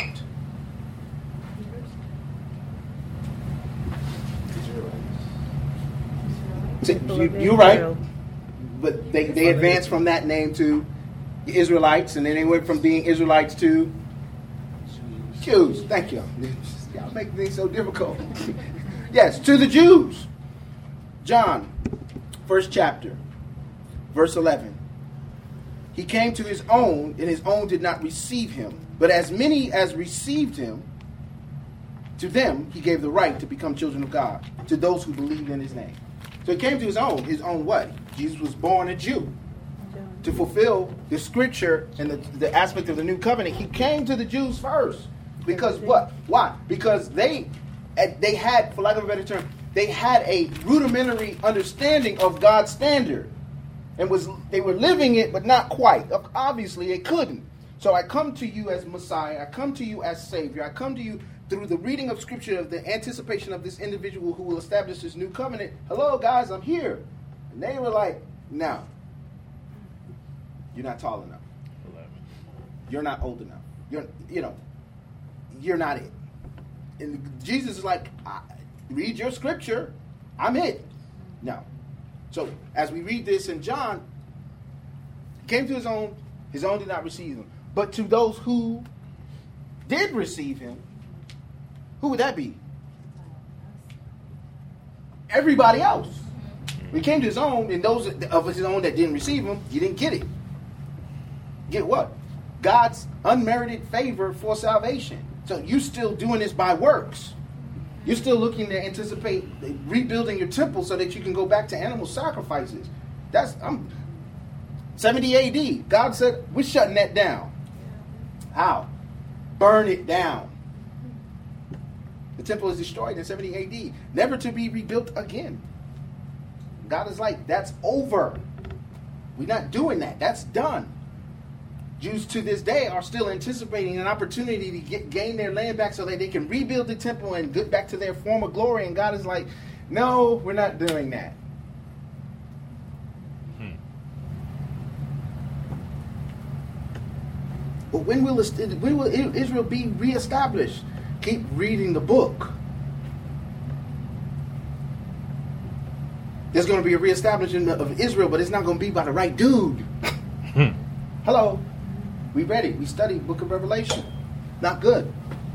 You're right. But they advanced from that name to the Israelites, and then they went from being Israelites to Jews. Thank you. Y'all make things so difficult. Yes, to the Jews. John, first chapter, verse 11. He came to his own, and his own did not receive him. But as many as received him, to them he gave the right to become children of God, to those who believed in his name. So he came to his own what? Jesus was born a Jew. To fulfill the scripture and the aspect of the new covenant, he came to the Jews first. Because what? Why? Because they had, for lack of a better term, they had a rudimentary understanding of God's standard. And they were living it, but not quite. Obviously, they couldn't. So I come to you as Messiah. I come to you as Savior. I come to you through the reading of Scripture, of the anticipation of this individual who will establish this new covenant. Hello, guys, I'm here. And they were like, no. You're not tall enough. 11. You're not old enough. You're not it. And Jesus is like, read your Scripture. I'm it. No. So as we read this in John, he came to his own did not receive him. But to those who did receive him, who would that be? Everybody else. He came to his own, and those of his own that didn't receive him, he didn't get it. Get what? God's unmerited favor for salvation. So you're still doing this by works. You're still looking to anticipate rebuilding your temple so that you can go back to animal sacrifices. That's 70 AD. God said, we're shutting that down. How? Burn it down. The temple is destroyed in 70 AD, never to be rebuilt again. God is like, that's over. We're not doing that. That's done. Jews to this day are still anticipating an opportunity to gain their land back so that they can rebuild the temple and get back to their former glory. And God is like, no, we're not doing that. But when will Israel be reestablished? Keep reading the book. There's going to be a reestablishment of Israel, but it's not going to be by the right dude. Hello. We read it. We studied the book of Revelation. Not good.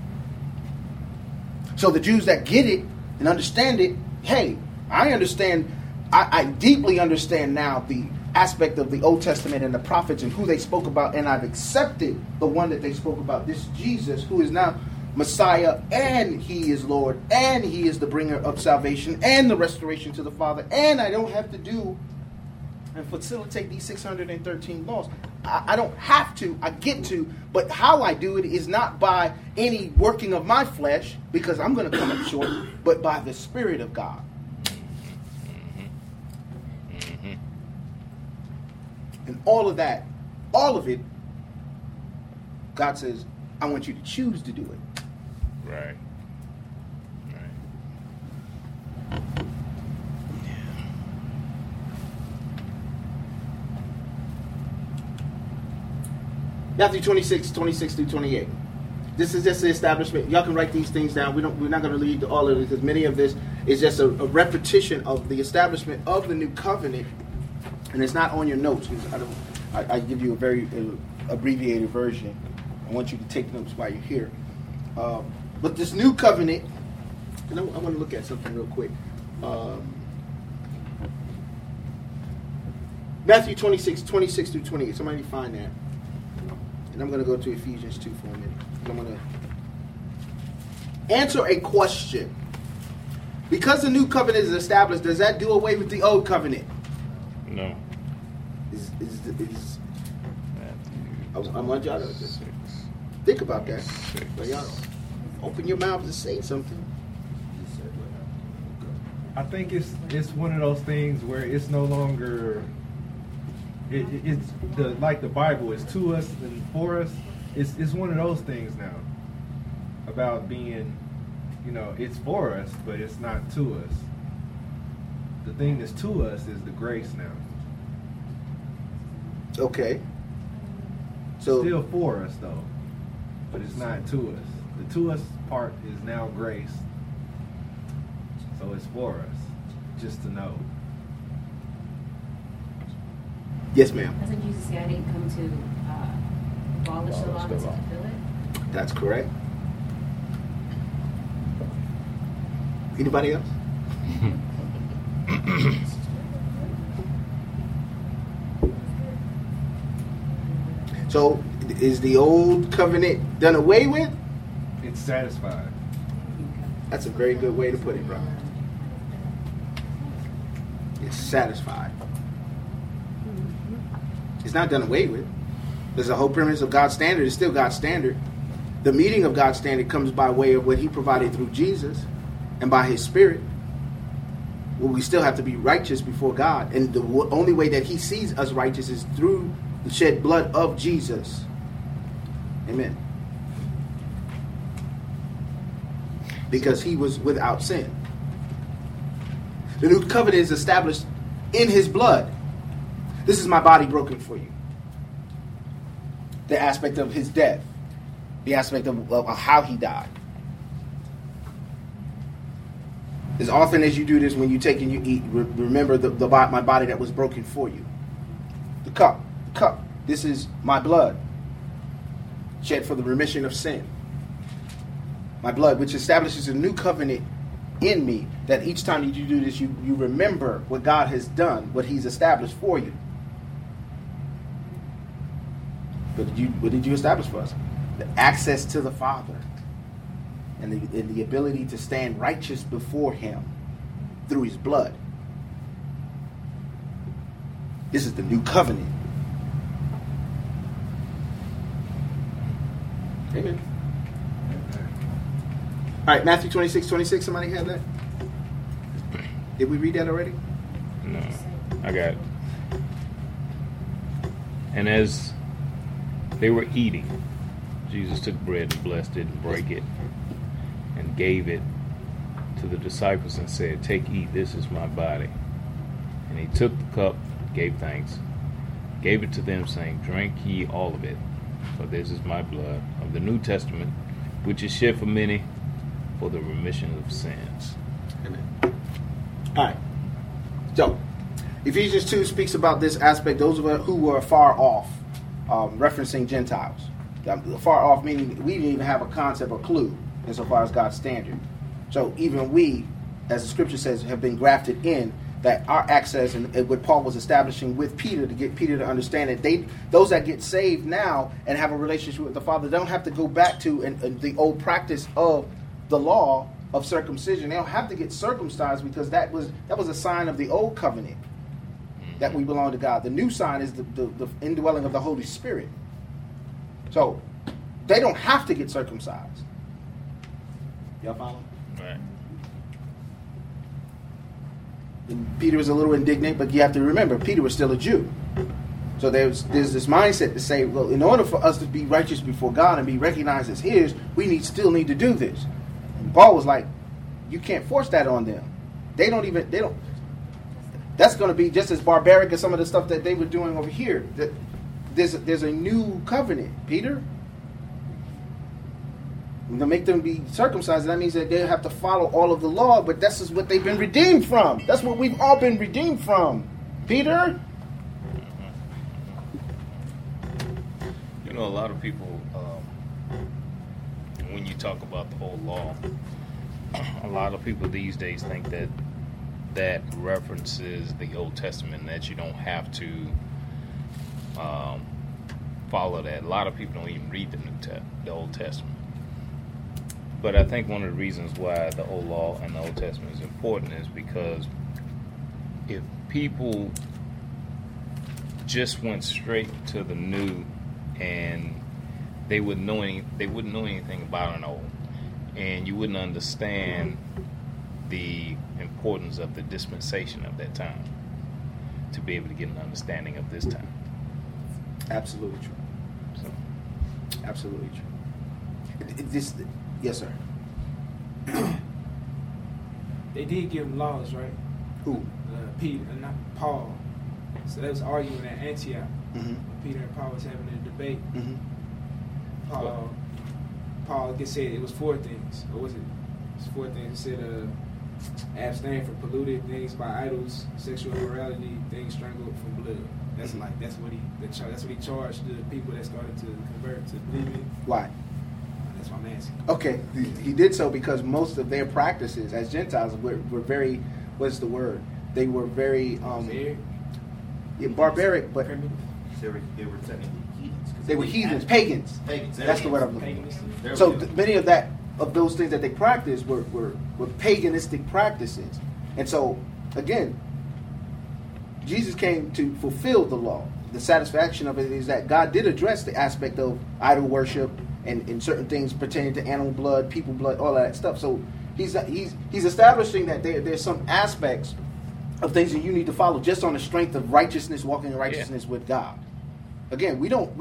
So the Jews that get it and understand it, hey, I understand. I deeply understand now the aspect of the Old Testament and the prophets and who they spoke about, and I've accepted the one that they spoke about, this Jesus, who is now Messiah, and he is Lord, and he is the bringer of salvation and the restoration to the Father, and I don't have to do and facilitate these 613 laws. I don't have to, I get to, but how I do it is not by any working of my flesh, because I'm going to come up short, but by the Spirit of God. And all of that, all of it, God says, I want you to choose to do it. Right. Matthew 26, 26 through 28. This is just the establishment. Y'all can write these things down. We're not going to read all of it because many of this is just a repetition of the establishment of the new covenant, and it's not on your notes. I give you a very abbreviated version. I want you to take notes while you're here. But this new covenant, and I want to look at something real quick. Matthew 26, 26 through 28. Somebody find that. And I'm going to go to Ephesians 2 for a minute. I'm going to answer a question. Because the new covenant is established, does that do away with the old covenant? No. I want y'all to think about that. But y'all open your mouths and say something. I think it's one of those things where it's no longer it's like the Bible is to us and for us. It's one of those things now about being, it's for us, but it's not to us. The thing that's to us is the grace now. Okay. So still for us though, but it's not to us. The to us part is now grace. So it's for us, just to know. Yes, ma'am. Doesn't Jesus say I didn't come to abolish the law, but to fulfill it? That's correct. Anybody else? So, is the old covenant done away with? It's satisfied. That's a very good way to put it, brother. It's satisfied. It's not done away with. There's the whole premise of God's standard. It's still God's standard. The meeting of God's standard comes by way of what he provided through Jesus and by his Spirit. Well, we still have to be righteous before God. And the only way that he sees us righteous is through the shed blood of Jesus. Amen. Because he was without sin. The new covenant is established in his blood. This is my body broken for you. The aspect of his death. The aspect of how he died. As often as you do this when you take and you eat, remember my body that was broken for you. The cup. This is my blood. Shed for the remission of sin. My blood, which establishes a new covenant in me, that each time you do this, you remember what God has done, what he's established for you. What did you establish for us? The access to the Father and the ability to stand righteous before him through his blood. This is the new covenant. Amen. All right, Matthew 26:26. Somebody have that? Did we read that already? No, I got it. And as they were eating, Jesus took bread and blessed it and brake it and gave it to the disciples and said, "Take, eat, this is my body." And he took the cup, gave thanks, gave it to them, saying, "Drink ye all of it, for this is my blood of the New Testament, which is shed for many for the remission of sins." Amen. All right. So, Ephesians 2 speaks about this aspect, those of us who were far off, referencing Gentiles. Far off meaning we didn't even have a concept or clue insofar as God's standard. So even we, as the scripture says, have been grafted in, that our access and what Paul was establishing with Peter to get Peter to understand that those that get saved now and have a relationship with the Father don't have to go back to the old practice of the law of circumcision. They don't have to get circumcised because that was a sign of the old covenant that we belong to God. The new sign is the indwelling of the Holy Spirit. So they don't have to get circumcised. Y'all follow? Right. And Peter was a little indignant, but you have to remember, Peter was still a Jew. So there's this mindset to say, well, in order for us to be righteous before God and be recognized as his, we still need to do this. And Paul was like, you can't force that on them. They don't. That's going to be just as barbaric as some of the stuff that they were doing over here. there's a new covenant, Peter. To make them be circumcised, that means that they have to follow all of the law, but this is what they've been redeemed from. That's what we've all been redeemed from, Peter. You know, a lot of people, when you talk about the whole law, a lot of people these days think that that references the Old Testament, that you don't have to follow that. A lot of people don't even read the Old Testament. But I think one of the reasons why the Old Law and the Old Testament is important is because if people just went straight to the New, and they wouldn't know anything about an Old, and you wouldn't understand the importance of the dispensation of that time to be able to get an understanding of this time. Absolutely true. So, absolutely true. Yes, sir. They did give him laws, right? Who? Peter, not Paul. So they was arguing at Antioch. Mm-hmm. Peter and Paul was having a debate. Mm-hmm. Paul said it was 4 things. Or was it? It was 4 things. It said abstain from polluted things by idols, sexual immorality, things strangled from blood. That's what he charged the people that started to convert to believe it. Why? That's what I'm asking. Okay, he did so because most of their practices as Gentiles were very, what's the word? They were very barbaric, but They were technically heathens. they were heathens, pagans. Pagans. That's the word I'm looking for. So many of those things that they practiced were paganistic practices. And so, again, Jesus came to fulfill the law. The satisfaction of it is that God did address the aspect of idol worship and certain things pertaining to animal blood, people blood, all of that stuff. So he's establishing that there's some aspects of things that you need to follow just on the strength of righteousness, walking in righteousness with God. Again, we don't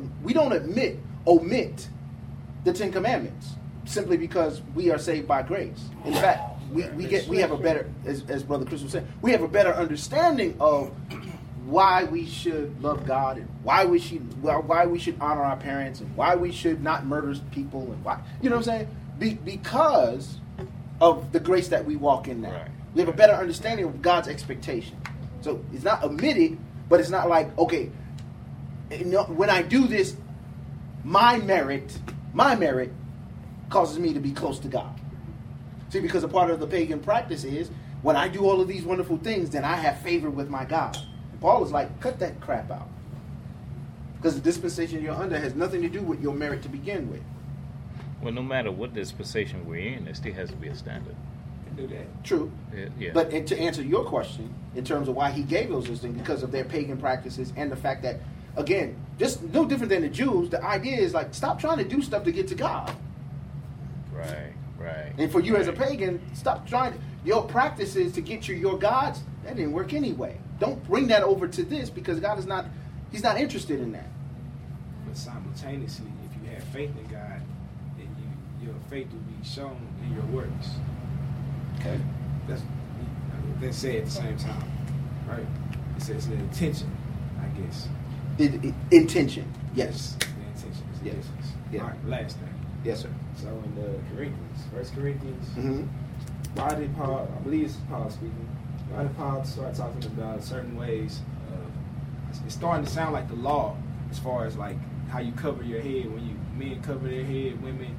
omit the 10 Commandments simply because we are saved by grace. In fact, we have a better, as Brother Chris was saying, we have a better understanding of why we should love God and why we should honor our parents and why we should not murder people and why, you know what I'm saying? Because of the grace that we walk in now. Right. We have a better understanding of God's expectation. So it's not omitted, but it's not like, okay, when I do this, my merit causes me to be close to God. See, because a part of the pagan practice is when I do all of these wonderful things, then I have favor with my God. Paul is like, cut that crap out. Because the dispensation you're under has nothing to do with your merit to begin with. well, no matter what dispensation we're in, there still has to be a standard. Do that. True. Yeah. But to answer your question, in terms of why he gave those things, because of their pagan practices and the fact that, again, just no different than the Jews, the idea is like, stop trying to do stuff to get to God. Right. And for you as a pagan, stop trying to, your practices to get your gods, that didn't work anyway. Don't bring that over to this because God is not, he's not interested in that. But simultaneously, if you have faith in God, then your faith will be shown in your works. Okay. That's said at the same time, right? It says the intention, I guess. Intention, yes. The intention is the Yes. difference. Yeah. All right, last thing. Yes, sir. So in the Corinthians, 1 Corinthians, Mm-hmm. why did Paul, I believe it's Paul speaking, why did Paul start talking about certain ways of, it's starting to sound like the law as far as like how you cover your head when men cover their head, men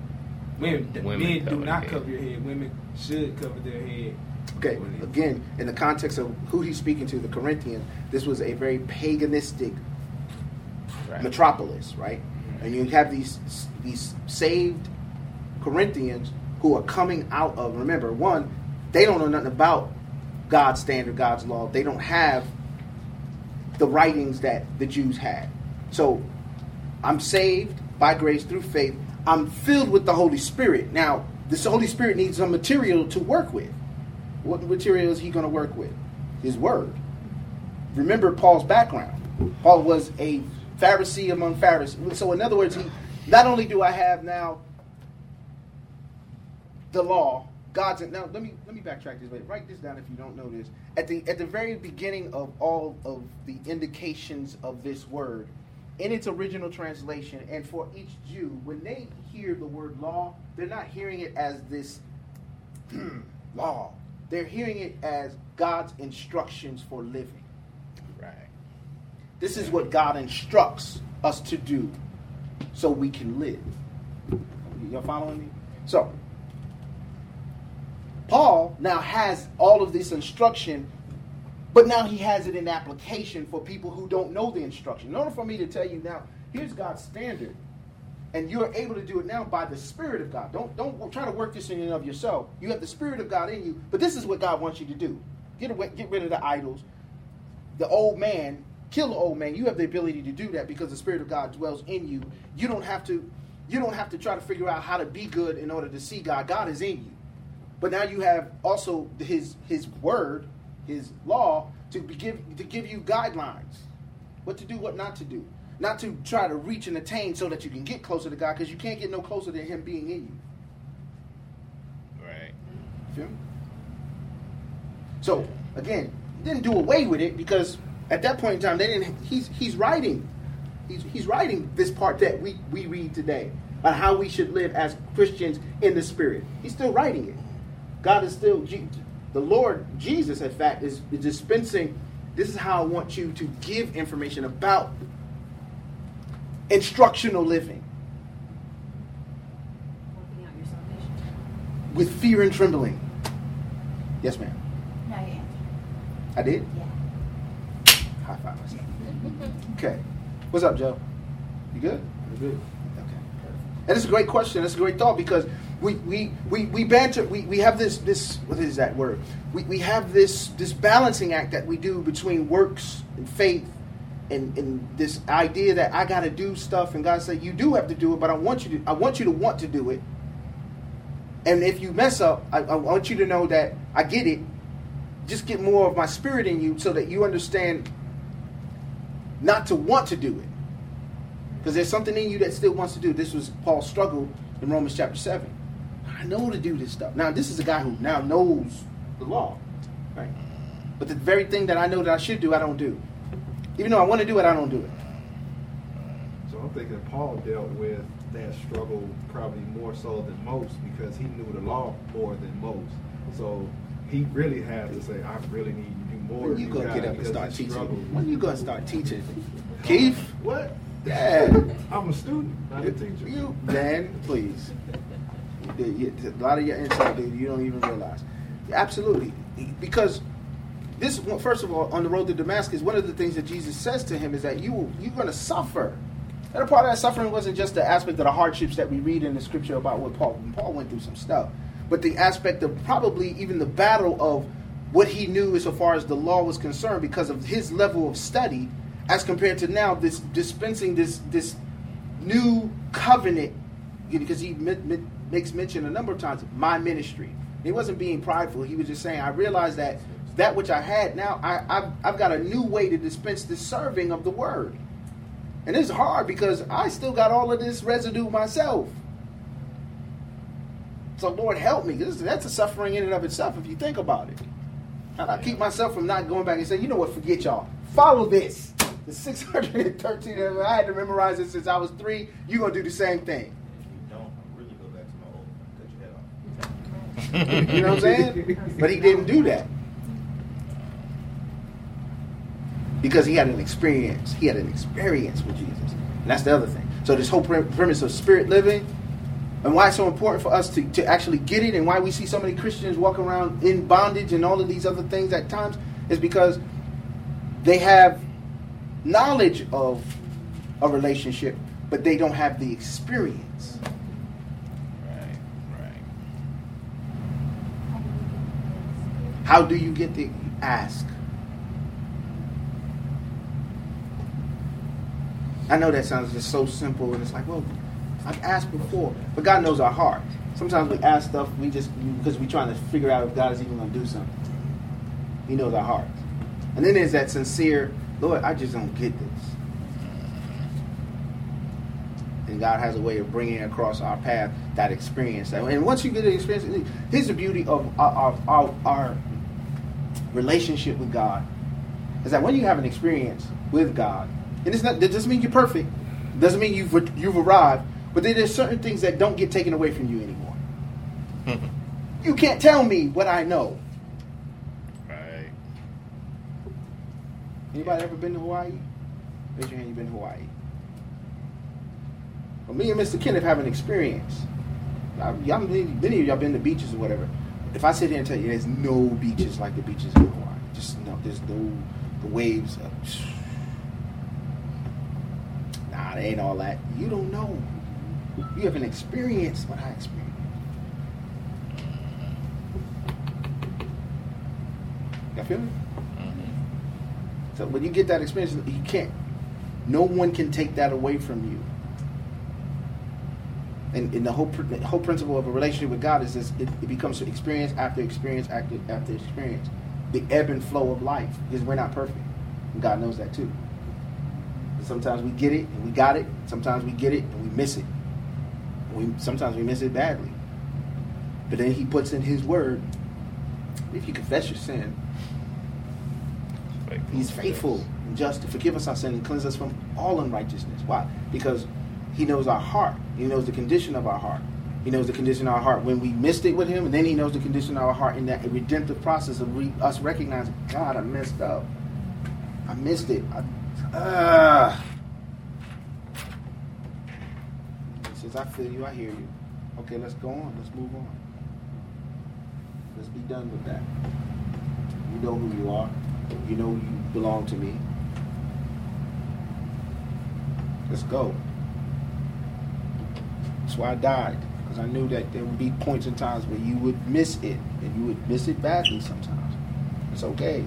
do not cover your head, women should cover their head. Okay, again, in the context of who he's speaking to, the Corinthians, this was a very paganistic metropolis, right? And you have these saved Corinthians who are coming out of, remember, one, they don't know nothing about God's standard, God's law. They don't have the writings that the Jews had. So I'm saved by grace through faith. I'm filled with the Holy Spirit. Now, this Holy Spirit needs some material to work with. What material is he going to work with? His word. Remember Paul's background. Paul was a Pharisee among Pharisees. So in other words, not only do I have now the law, God's. Now let me backtrack this way. Write this down if you don't know this. At the very beginning of all of the indications of this word, in its original translation, and for each Jew, when they hear the word law, they're not hearing it as this law. They're hearing it as God's instructions for living. Right. This is what God instructs us to do so we can live. Y'all following me? So, Paul now has all of this instruction, but now he has it in application for people who don't know the instruction. In order for me to tell you now, here's God's standard, and you're able to do it now by the Spirit of God. Don't try to work this in and of yourself. You have the Spirit of God in you, but this is what God wants you to do. Get rid of the idols. The old man, kill the old man. You have the ability to do that because the Spirit of God dwells in you. You don't have to try to figure out how to be good in order to see God. God is in you. But now you have also his word, his law, to give you guidelines. What to do, what not to do. Not to try to reach and attain so that you can get closer to God, because you can't get no closer than him being in you. Right. Feel me? So, again, he didn't do away with it, because at that point in time, he's writing. He's writing this part that we read today on how we should live as Christians in the Spirit. He's still writing it. God is still, the Lord Jesus, in fact, is dispensing. This is how I want you to give information about instructional living. Working out your salvation. With fear and trembling. Yes, ma'am. No, you answered. I did? Yeah. High five myself. Okay. What's up, Joe? You good? I'm good. Okay. And it's a great question. It's a great thought, because we banter. We have this what is that word? We have this balancing act that we do between works and faith, and this idea that I got to do stuff, and God said you do have to do it, but I want you to want to do it. And if you mess up, I want you to know that I get it. Just get more of my Spirit in you so that you understand not to want to do it. Because there's something in you that still wants to do. This was Paul's struggle in Romans chapter 7. I know to do this stuff. Now, this is a guy who now knows the law. Right? But the very thing that I know that I should do, I don't do. Even though I want to do it, I don't do it. So I'm thinking Paul dealt with that struggle probably more so than most, because he knew the law more than most. So he really had to say, I really need to do more. When you gonna get up and start teaching? Struggled. When you gonna start teaching? Keith? What? Yeah. I'm a student, not a teacher. You, man, please. A lot of your insight, dude, you don't even realize. Absolutely. Because this, first of all, on the road to Damascus, one of the things that Jesus says to him is that you're going to suffer. And a part of that suffering wasn't just the aspect of the hardships that we read in the scripture about what Paul went through some stuff, but the aspect of probably even the battle of what he knew as far as the law was concerned, because of his level of study, as compared to now this dispensing this new covenant, because he makes mention a number of times, my ministry. He wasn't being prideful. He was just saying, I realized that which I had, now I've got a new way to dispense the serving of the word. And it's hard because I still got all of this residue myself. So Lord, help me. That's a suffering in and of itself if you think about it. And I keep myself from not going back and saying, you know what, forget y'all. Follow this. The 613, I had to memorize it since I was 3. You're going to do the same thing. If you don't, really go back to my old, cut your head off. You know what I'm saying? But he didn't do that. Because he had an experience. He had an experience with Jesus. And that's the other thing. So this whole premise of spirit living, and why it's so important for us to actually get it, and why we see so many Christians walking around in bondage and all of these other things at times, is because they have knowledge of a relationship, but they don't have the experience. Right. How do you get the ask? I know that sounds just so simple, and it's like, well, I've asked before, but God knows our heart. Sometimes we ask stuff because we're trying to figure out if God is even going to do something. He knows our hearts. And then there's that sincere, Lord, I just don't get this. And God has a way of bringing across our path that experience. And once you get the experience, here's the beauty of our relationship with God, is that when you have an experience with God, And it's not, that doesn't mean you're perfect. It doesn't mean you've arrived. But there's certain things that don't get taken away from you anymore. You can't tell me what I know. Right. Anybody ever been to Hawaii? Raise your hand, you've been to Hawaii. Well, me and Mr. Kenneth have an experience. Many of y'all been to beaches or whatever. If I sit here and tell you there's no beaches like the beaches in Hawaii, just no, there's no, the waves nah, they ain't all that. You don't know. You haven't experienced what I experienced. Y'all feel me? So when you get that experience, you can't, no one can take that away from you. And the whole principle of a relationship with God is this: it becomes experience after experience after experience. The ebb and flow of life, because we're not perfect, and God knows that too. And sometimes we get it and we got it. Sometimes we get it and we miss it. Sometimes we miss it badly. But then He puts in His Word. If you confess your sin, He's faithful and just to forgive us our sin and cleanse us from all unrighteousness. Why? Because He knows our heart. He knows the condition of our heart. He knows the condition of our heart when we missed it with Him, and then He knows the condition of our heart in that redemptive process of us recognizing, God, I messed up. I missed it. He says, I feel you, I hear you. Okay, let's go on. Let's move on. Let's be done with that. You know who you are. You know you belong to me. Let's go. That's why I died, because I knew that there would be points and times where you would miss it, and you would miss it badly sometimes. It's okay.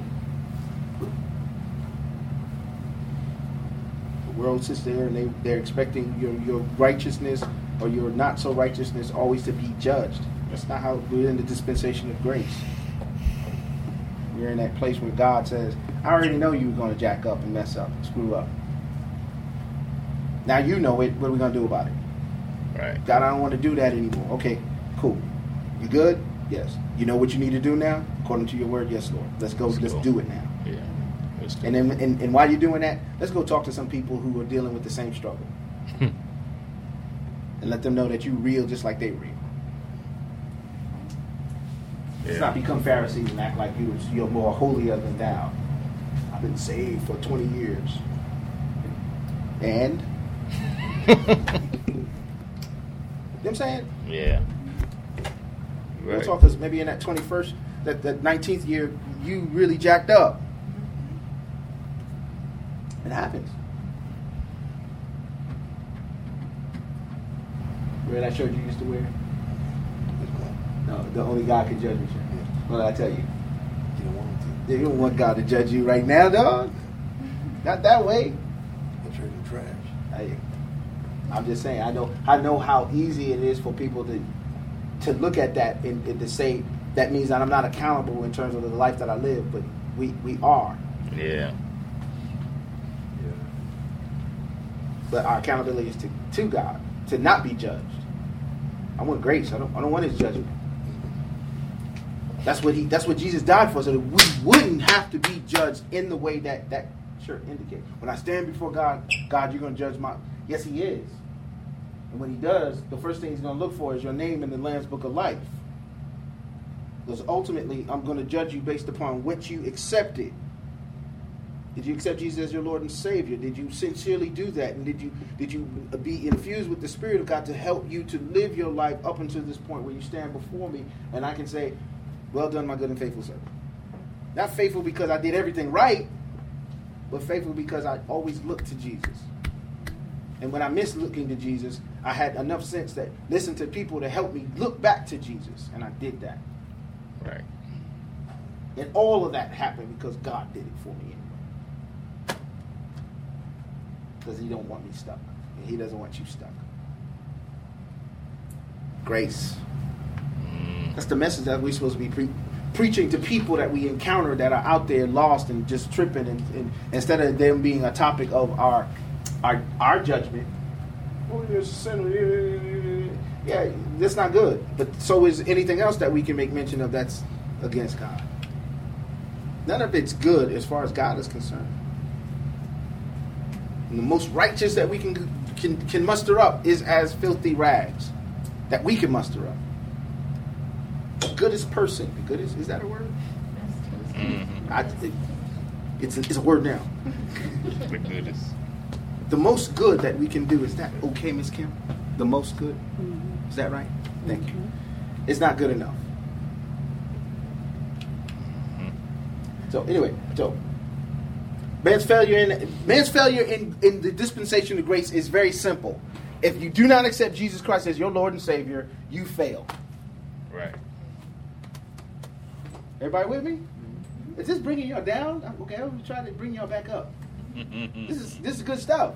The world sits there and they're expecting your righteousness or your not so righteousness always to be judged. That's not how we're in the dispensation of grace. We're in that place where God says, I already know you were going to jack up and mess up and screw up. Now you know it. What are we going to do about it? Right. God, I don't want to do that anymore. Okay, cool. You good? Yes. You know what you need to do now? According to your word, yes, Lord. Let's go. Let's do it now. Yeah. And then, and while you're doing that, let's go talk to some people who are dealing with the same struggle. And let them know that you're real just like they real. Let's not become Pharisees and act like you're more holier than thou. I've been saved for 20 years. And? You know what I'm saying? Yeah. Right. We'll talk, because maybe in that 21st, that 19th year, you really jacked up. It happens. Wear that shirt you used to wear? No, the only God can judge me. What did I tell you? You don't want him to. You don't want God to judge you right now, dog. Not that way. That's really trash. Hey, I'm just saying. I know how easy it is for people to look at that and to say that means that I'm not accountable in terms of the life that I live, but we are. Yeah. But our accountability is to God, to not be judged. I want grace. I don't want His judgment. That's what Jesus died for, so that we wouldn't have to be judged in the way that shirt indicates. When I stand before God, you're going to judge my... Yes, He is. And when He does, the first thing He's going to look for is your name in the Lamb's Book of Life. Because ultimately, I'm going to judge you based upon what you accepted. Did you accept Jesus as your Lord and Savior? Did you sincerely do that? And did you be infused with the Spirit of God to help you to live your life up until this point where you stand before me and I can say, well done, my good and faithful servant. Not faithful because I did everything right, but faithful because I always looked to Jesus. And when I missed looking to Jesus, I had enough sense that listen to people to help me look back to Jesus, and I did that. Right. And all of that happened because God did it for me anyway. Because He don't want me stuck, and He doesn't want you stuck. Grace. That's the message that we're supposed to be preaching to people that we encounter that are out there lost and just tripping, and instead of them being a topic of our judgment. Oh, you're a sinner. Yeah, that's not good. But so is anything else that we can make mention of that's against God. None of it's good as far as God is concerned. And the most righteous that we can muster up is as filthy rags that we can muster up. The goodest person, the goodest, is that a word? It's a word now. The goodest. The most good that we can do, is that okay, Miss Kim? The most good? Is that right? Thank you. It's not good enough. So anyway, man's failure in the dispensation of grace is very simple. If you do not accept Jesus Christ as your Lord and Savior, you fail. Right. Everybody with me? Is this bringing y'all down? Okay, I'm going to try to bring y'all back up. This is good stuff.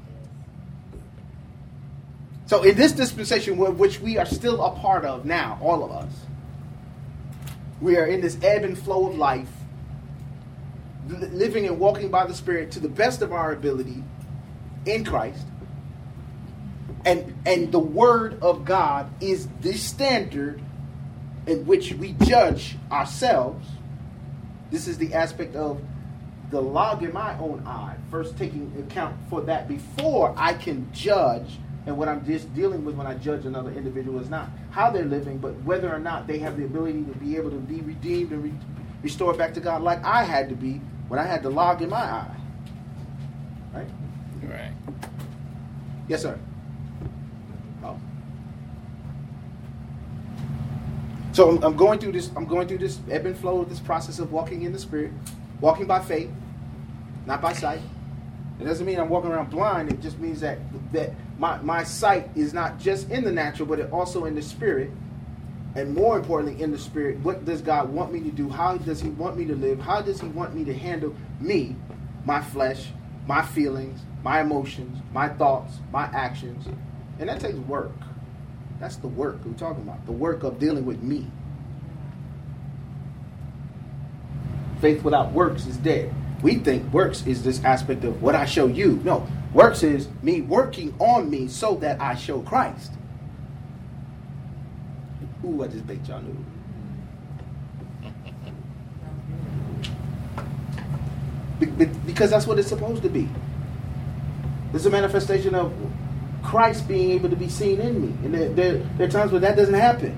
So in this dispensation, which we are still a part of now, all of us, we are in this ebb and flow of life, living and walking by the Spirit to the best of our ability in Christ. And the Word of God is the standard in which we judge ourselves. This is the aspect of the log in my own eye. First taking account for that before I can judge. And what I'm just dealing with when I judge another individual is not how they're living, but whether or not they have the ability to be able to be redeemed and restored back to God like I had to be when I had the log in my eye. Right? Right. Yes, sir. Oh. So I'm going through this. I'm going through this ebb and flow of this process of walking in the Spirit, walking by faith, not by sight. It doesn't mean I'm walking around blind. It just means that my sight is not just in the natural, but it also in the Spirit, and more importantly, in the Spirit. What does God want me to do? How does He want me to live? How does He want me to handle me, my flesh, my feelings, my emotions, my thoughts, my actions? And that takes work. That's the work we're talking about. The work of dealing with me. Faith without works is dead. We think works is this aspect of what I show you. No, works is me working on me so that I show Christ. Ooh, I just baked y'all noodle. Because that's what it's supposed to be. It's a manifestation of Christ being able to be seen in me. And there are times where that doesn't happen.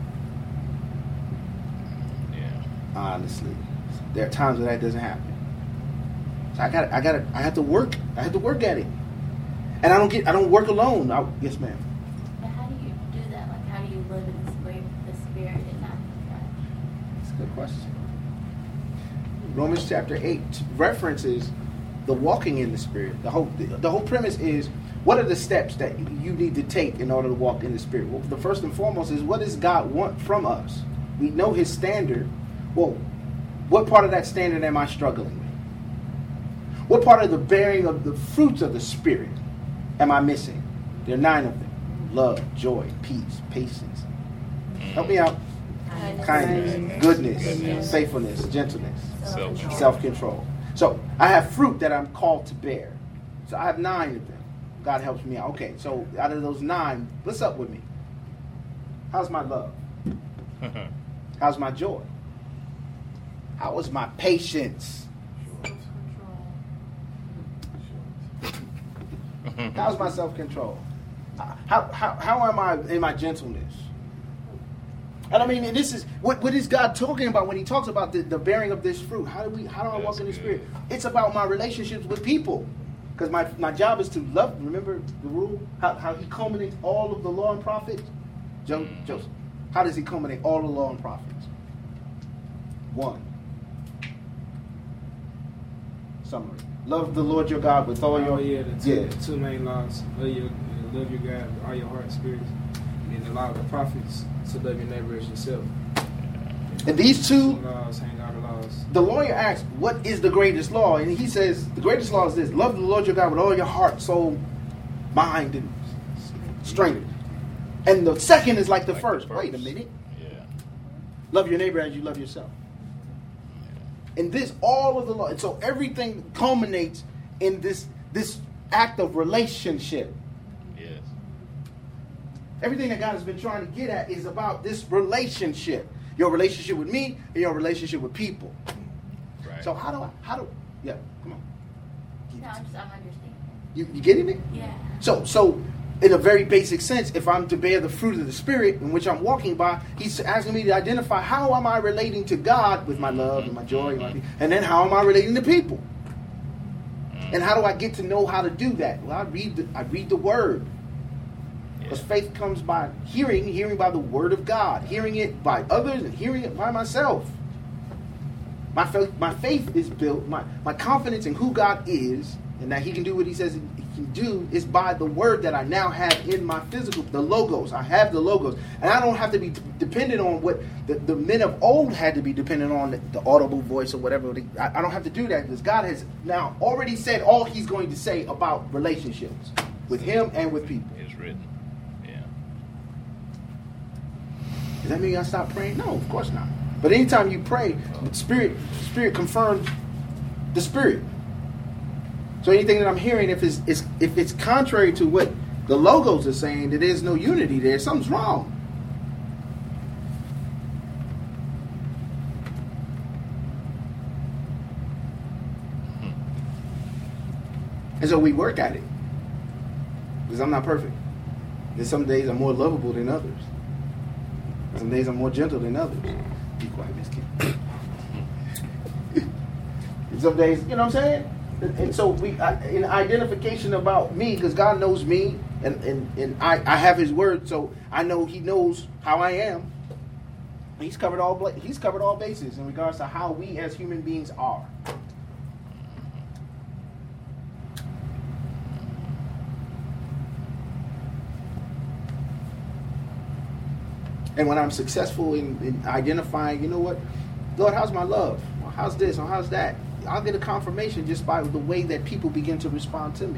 Yeah. Honestly. There are times where that doesn't happen. So I have to work. I have to work at it. And I don't work alone. Yes, ma'am. But how do you do that? Like, how do you live in the spirit and not the flesh? That's a good question. Romans chapter 8 references the walking in the Spirit. The whole premise is, what are the steps that you need to take in order to walk in the Spirit? Well, the first and foremost is, what does God want from us? We know His standard. Well, what part of that standard am I struggling with? What part of the bearing of the fruits of the Spirit am I missing? There are 9 of them. Love, joy, peace, patience. Help me out. Kindness, goodness, faithfulness, gentleness, self-control. So I have fruit that I'm called to bear. So I have 9 of them. God helps me out. Okay, so out of those 9, what's up with me? How's my love? How's my joy? How is my patience? How's my self-control? How am I in my gentleness? And I mean, this is what is God talking about when He talks about the bearing of this fruit? How do I walk in the Spirit? It's about my relationships with people, because my job is to love. Remember the rule? How He culminates all of the law and prophets. Joseph, how does He culminate all the law and prophets? 1. Summary. Love the Lord your God with all your... The two main laws. Love your God with all your heart and spirit. And the law of the prophets, to love your neighbor as yourself. And these two laws hang out the laws. The lawyer asks, what is the greatest law? And he says, the greatest law is this: love the Lord your God with all your heart, soul, mind, and strength. And the second is like the first. Wait a minute. Yeah. Love your neighbor as you love yourself. And this, all of the law. And so everything culminates in this act of relationship. Yes. Everything that God has been trying to get at is about this relationship. Your relationship with me and your relationship with people. Right. So how do yeah, come on. No, I'm understanding. You getting it? Yeah. So in a very basic sense, if I'm to bear the fruit of the Spirit in which I'm walking by, he's asking me to identify how am I relating to God with my love and my joy, and then how am I relating to people? And how do I get to know how to do that? Well, I read the Word. Because faith comes by hearing by the Word of God, hearing it by others and hearing it by myself. My faith is built, my confidence in who God is and that he can do what he says he can do is by the Word that I now have in my physical, the Logos. I have the Logos. And I don't have to be dependent on what the men of old had to be dependent on, the audible voice or whatever. I don't have to do that because God has now already said all he's going to say about relationships with him and with people. It's written. Does that mean I stop praying? No, of course not. But anytime you pray, the Spirit confirms the Spirit. So anything that I'm hearing, if it's contrary to what the Logos are saying, that there's no unity there, something's wrong. And so we work at it. Because I'm not perfect. There's some days I'm more lovable than others. Some days I'm more gentle than others. Be quiet, Miss Kim. Some days, you know what I'm saying? And so we, in identification about me, because God knows me, and I have His Word, so I know He knows how I am. He's covered all bases in regards to how we as human beings are. And when I'm successful in identifying, you know what, Lord, how's my love? Or how's this? Or how's that? I'll get a confirmation just by the way that people begin to respond to me.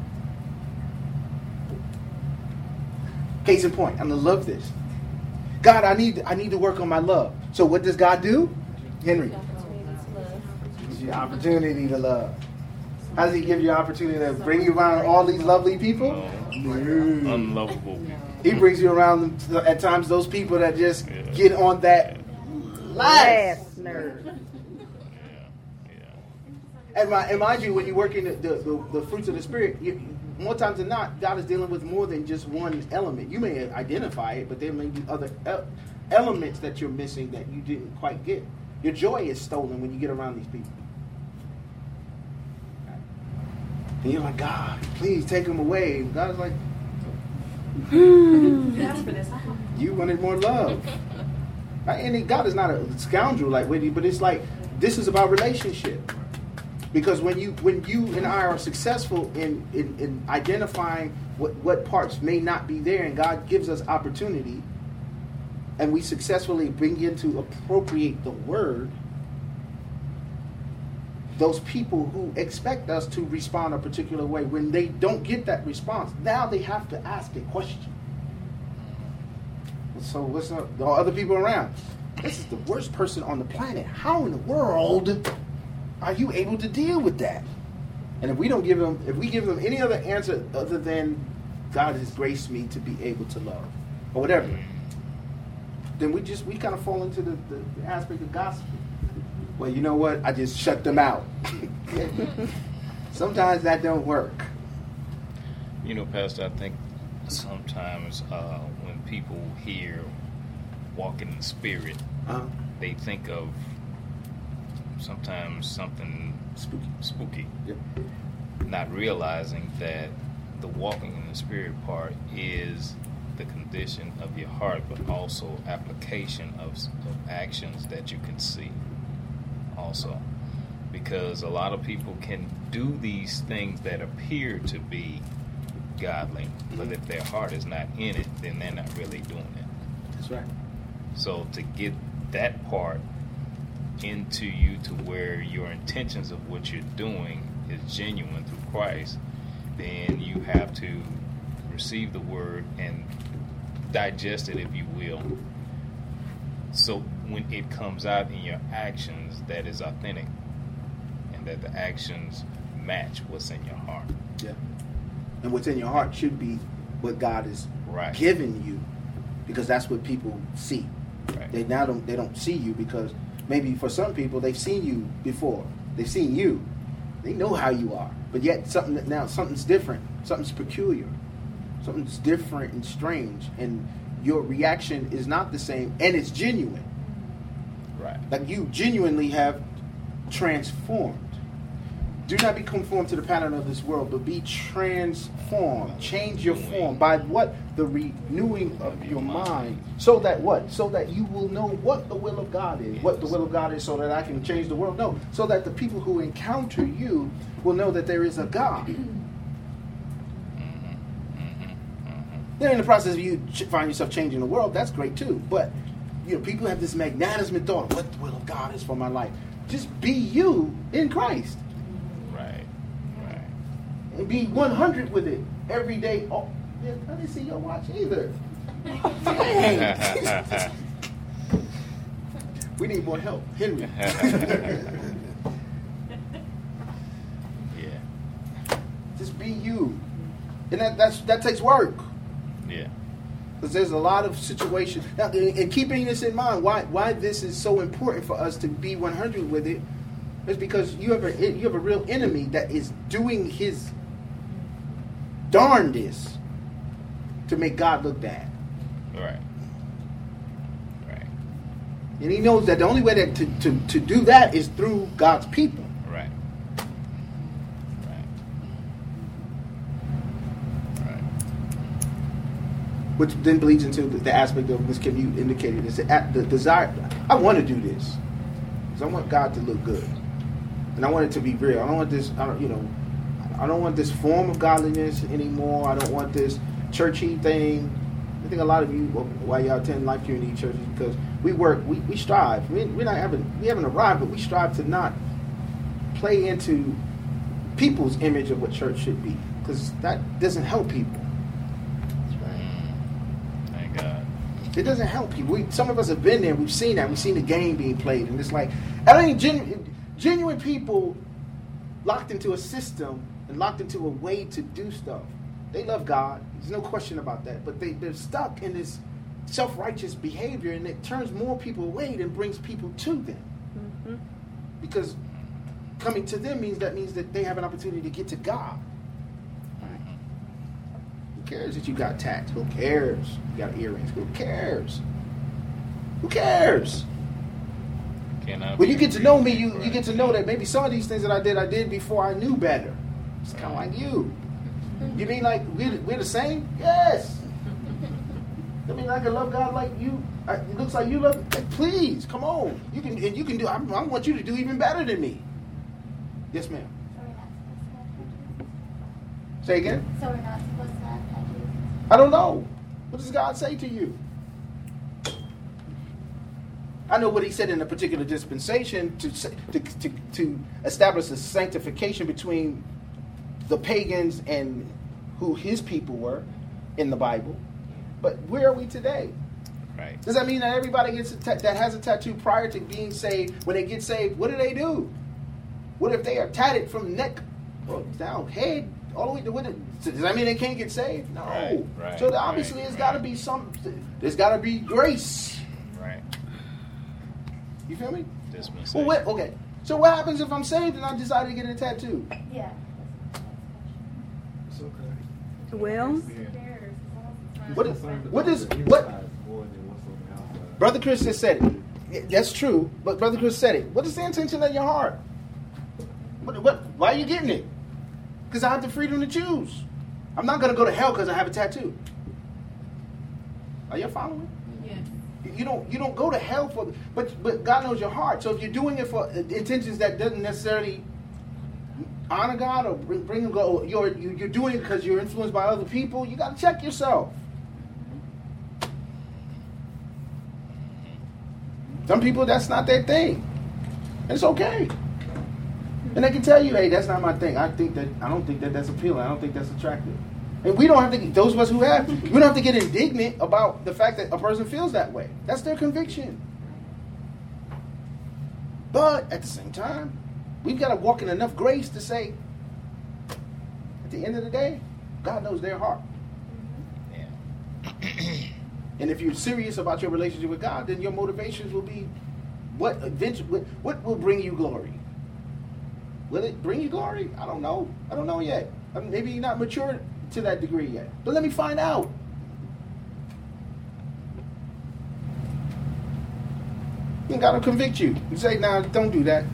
Case in point, I'm gonna love this. God, I need to work on my love. So what does God do? Henry, gives you opportunity to love. How does He give you opportunity to bring you around all these lovely people? Unlovable. He brings you around at times those people that just get on that last nerve. And mind you, when you work in the fruits of the Spirit, more times than not, God is dealing with more than just one element. You may identify it, but there may be other elements that you're missing that you didn't quite get. Your joy is stolen when you get around these people. And you're like, God, please take them away. And God's like, you wanted more love. And God is not a scoundrel like Whitney, but it's like, this is about relationship. Because when you and I are successful in identifying what parts may not be there, and God gives us opportunity, and we successfully begin to appropriate the Word, those people who expect us to respond a particular way, when they don't get that response, now they have to ask a question. So what's up? There are other people around. This is the worst person on the planet. How in the world are you able to deal with that? And if we give them any other answer other than God has graced me to be able to love, or whatever, then we kind of fall into the aspect of gospel. Well, you know what? I just shut them out. Sometimes that don't work. You know, Pastor, I think sometimes when people hear walking in the Spirit, they think of sometimes something spooky. Yep. Not realizing that the walking in the Spirit part is the condition of your heart, but also application of actions that you can see also. Because a lot of people can do these things that appear to be godly, but if their heart is not in it, then they're not really doing it. That's right. So to get that part into you to where your intentions of what you're doing is genuine through Christ, then you have to receive the Word and digest it, if you will, so when it comes out in your actions, that is authentic, and that the actions match what's in your heart. Yeah. And what's in your heart should be what God is giving you, because that's what people see. Right. They don't see you because maybe for some people they've seen you before. They've seen you. They know how you are. But yet something's different. Something's peculiar. Something's different and strange. And your reaction is not the same, and it's genuine. Right. Like you genuinely have transformed. Do not be conformed to the pattern of this world, but be transformed. Change your form by what? The renewing of your mind. So that what? So that you will know what the will of God is. What the will of God is, so that I can change the world? No. So that the people who encounter you will know that there is a God. Then in the process of you find yourself changing the world, that's great too. But people have this magnanimous thought of what the will of God is for my life. Just be you in Christ. And be 100 with it every day. Oh, yeah, I didn't see your watch either. Dang. We need more help, Henry. Yeah. Just be you, and that takes work. Yeah. Because there's a lot of situations. Now, and keeping this in mind, why this is so important for us to be 100 with it is because you have a real enemy that is doing his darndest to make God look bad. Right. And he knows that the only way to do that is through God's people. Right. Which then bleeds into the aspect of Ms. Kim, you indicated, is the desire. I want to do this because I want God to look good, and I want it to be real. I don't want this. I don't want this form of godliness anymore. I don't want this churchy thing. I think a lot of you, why y'all attend Life Community churches, because we work, we strive. We haven't arrived, but we strive to not play into people's image of what church should be, because that doesn't help people. Thank God. It doesn't help people. Some of us have been there. We've seen that. We've seen the game being played, and it's like, I think genuine people locked into a system and locked into a way to do stuff. They love God. There's no question about that. But they're stuck in this self-righteous behavior, and it turns more people away than brings people to them. Mm-hmm. Because coming to them means that they have an opportunity to get to God. Right? Who cares that you got tats? Who cares? You got earrings? Who cares? Who cares? When you get to know me, you get to know that maybe some of these things that I did before I knew better. It's kind of like you. You mean like we're the same? Yes. I mean, I can love God like you. It looks like you love. Please, come on. You can do. I want you to do even better than me. Yes, ma'am. Say again. So we're not supposed to have tattoos? I don't know. What does God say to you? I know what he said in a particular dispensation to establish a sanctification between the pagans and who his people were in the Bible. But where are we today? Right. Does that mean that everybody that has a tattoo prior to being saved, when they get saved, what do? What if they are tatted from neck down, head, all the way to what? Does that mean they can't get saved? No. Right. So obviously there's got to be there's got to be grace. Right. You feel me? Dispensation. Well, okay. So what happens if I'm saved and I decide to get a tattoo? Yeah. It's okay. Well, what Brother Chris just said it. That's true, but Brother Chris said it. What is the intention of your heart? Why are you getting it? Because I have the freedom to choose. I'm not going to go to hell because I have a tattoo. Are you following? Yes. You don't go to hell for, but God knows your heart. So if you're doing it for intentions that doesn't necessarily honor God or bring him go, you're doing it because you're influenced by other people. You got to check yourself. Some people, that's not their thing. It's okay. And they can tell you, hey, that's not my thing. I don't think that's appealing. I don't think that's attractive. And we don't have to, those of us who have, we don't have to get indignant about the fact that a person feels that way. That's their conviction. But at the same time, we've got to walk in enough grace to say, at the end of the day, God knows their heart. Yeah. And if you're serious about your relationship with God, then your motivations will be what will bring you glory. Will it bring you glory? I don't know. I don't know yet. Maybe you're not mature to that degree yet. But let me find out. And God will convict you. You say, "Nah, don't do that."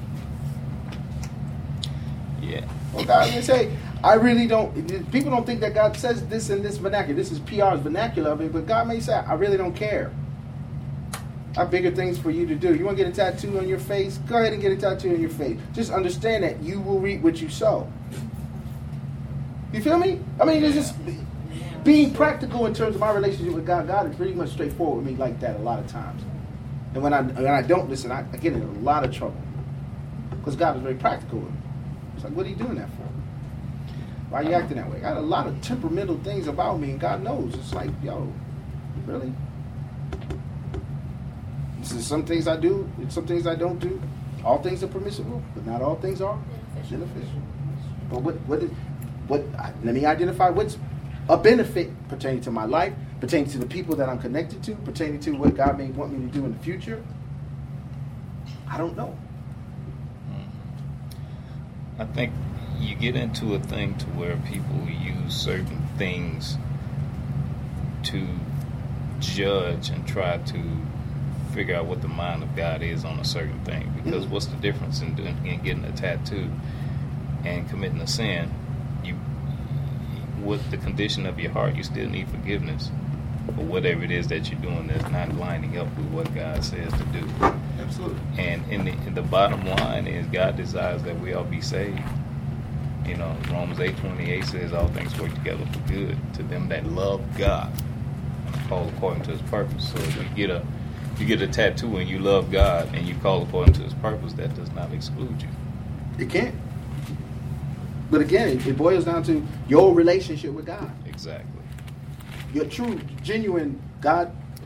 Yeah. Well, God can say, "I really don't." People don't think that God says this in this vernacular. This is PR's vernacular of it, but God may say, "I really don't care. I have bigger things for you to do. You want to get a tattoo on your face? Go ahead and get a tattoo on your face. Just understand that you will reap what you sow." You feel me? I mean, it's just being practical in terms of my relationship with God. God is pretty much straightforward with me like that a lot of times. And when I don't listen, I get in a lot of trouble. Because God is very practical with me. It's like, what are you doing that for? Why are you acting that way? I got a lot of temperamental things about me, and God knows. It's like, yo, really? This is some things I do, and some things I don't do. All things are permissible, but not all things are beneficial. But let me identify what's a benefit pertaining to my life, pertaining to the people that I'm connected to, pertaining to what God may want me to do in the future. I don't know. I think you get into a thing to where people use certain things to judge and try to figure out what the mind of God is on a certain thing. Because what's the difference in getting a tattoo and committing a sin? With the condition of your heart, you still need forgiveness for whatever it is that you're doing that's not lining up with what God says to do. Absolutely. And in the bottom line is God desires that we all be saved. You know, Romans 8:28 says all things work together for good to them that love God and call according to His purpose. So if you get a tattoo and you love God and you call according to His purpose, that does not exclude you. It can't. But again, it boils down to your relationship with God. Exactly. Your true, genuine God.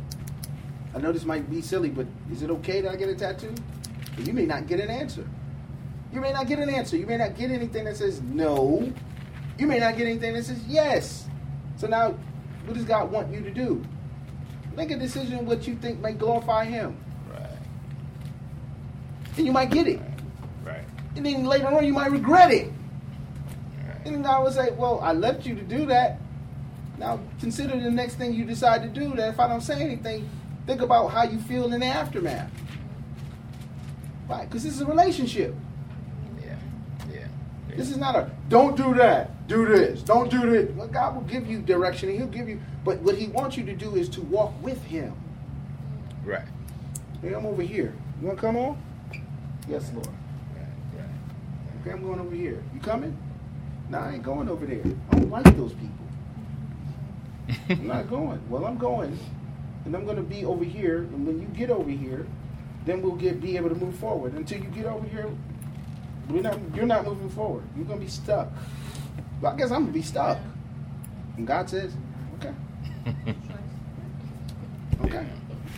I know this might be silly, but is it okay that I get a tattoo? You may not get an answer. You may not get an answer. You may not get anything that says no. You may not get anything that says yes. So now, what does God want you to do? Make a decision what you think may glorify Him. Right. And you might get it. Right. And then later on, you might regret it. Right. And God will say, well, I left you to do that. Now, consider the next thing you decide to do. That if I don't say anything, think about how you feel in the aftermath. Right? Because this is a relationship. Yeah. This is not a, don't do that, do this, don't do this. Well, God will give you direction and He'll give you, but what He wants you to do is to walk with Him. Right. Hey, I'm over here. You want to come on? Yes, Lord. Right. Okay, I'm going over here. You coming? No, I ain't going over there. I don't like those people. I'm not going. Well, I'm going, and I'm going to be over here. And when you get over here, then we'll be able to move forward. Until you get over here, you're not moving forward. You're going to be stuck. Well, I guess I'm going to be stuck. And God says, okay. Okay.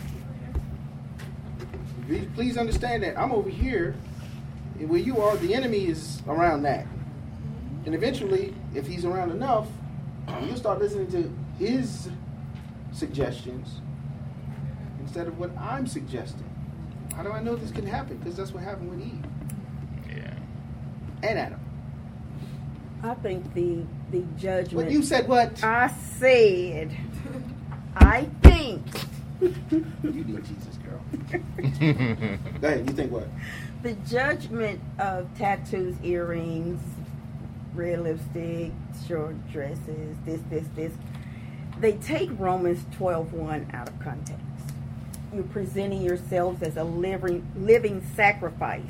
Please understand that I'm over here, and where you are, the enemy is around that. And eventually, if he's around enough, you'll start listening to his suggestions instead of what I'm suggesting. How do I know this can happen? Because that's what happened with Eve. Yeah. And Adam. I think the judgment. What you said? What? I said. I think. You need Jesus, girl. Go ahead. You think what? The judgment of tattoos, earrings, red lipstick, short dresses, this. They take Romans 12:1 out of context. You're presenting yourselves as a living sacrifice.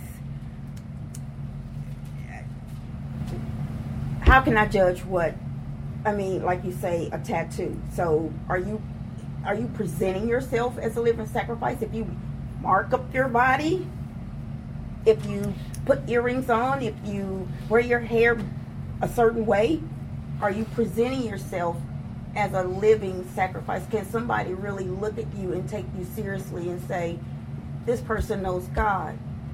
How can I judge what? I mean, like you say, a tattoo. So are you presenting yourself as a living sacrifice? If you mark up your body, if you put earrings on, if you wear your hair a certain way, are you presenting yourself as a living sacrifice? Can somebody really look at you and take you seriously and say, this person knows God,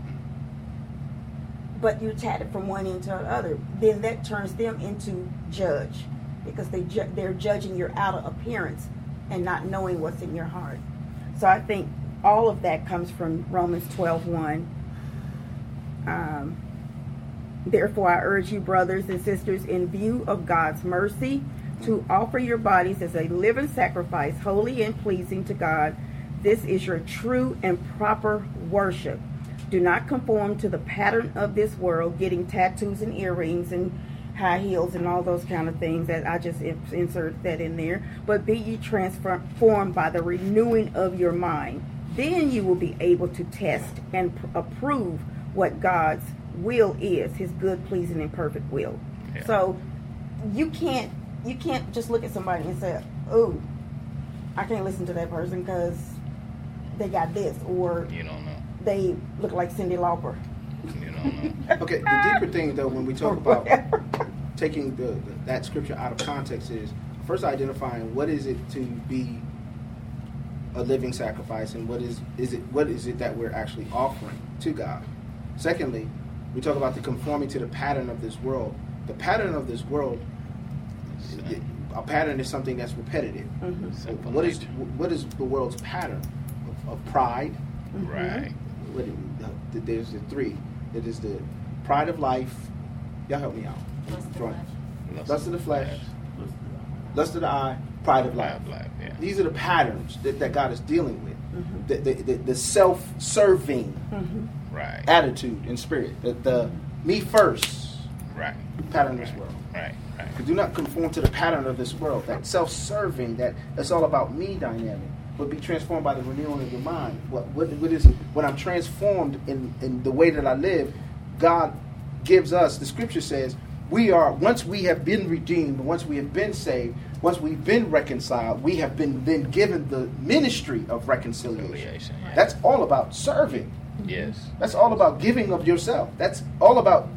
but you're tatted from one end to the other? Then that turns them into judge, because they're judging your outer appearance and not knowing what's in your heart. So I think all of that comes from Romans 12:1. Therefore, I urge you, brothers and sisters, in view of God's mercy, to offer your bodies as a living sacrifice, holy and pleasing to God. This is your true and proper worship. Do not conform to the pattern of this world, getting tattoos and earrings and high heels and all those kind of things that I just inserted that in there. But be ye transformed by the renewing of your mind. Then you will be able to test and approve what God's will is, his good, pleasing, and perfect will. Yeah. So you can't just look at somebody and say, oh, I can't listen to that person because they got this, or you don't know, they look like Cyndi Lauper. You don't know. Okay, the deeper thing though, when we talk about taking that scripture out of context, is first identifying what is it to be a living sacrifice, and what is it that we're actually offering to God. Secondly, we talk about the conforming to the pattern of this world. The pattern of this world, a pattern is something that's repetitive. Mm-hmm. So what is the world's pattern of pride? Mm-hmm. Right. There's the three. It is the pride of life. Y'all help me out. Lust of the flesh. Lust of the eye. Pride of life. Yeah. These are the patterns that God is dealing with. Mm-hmm. The self-serving right. attitude and spirit. The me first right. pattern of this world. Right. Do not conform to the pattern of this world. That self-serving, that's all about me dynamic. But be transformed by the renewing of your mind. What is it? When I'm transformed in the way that I live, God gives us, the scripture says, once we have been redeemed, once we have been saved, once we've been reconciled, we have been then given the ministry of reconciliation. Yeah. That's all about serving. Yes. That's all about giving of yourself. That's all about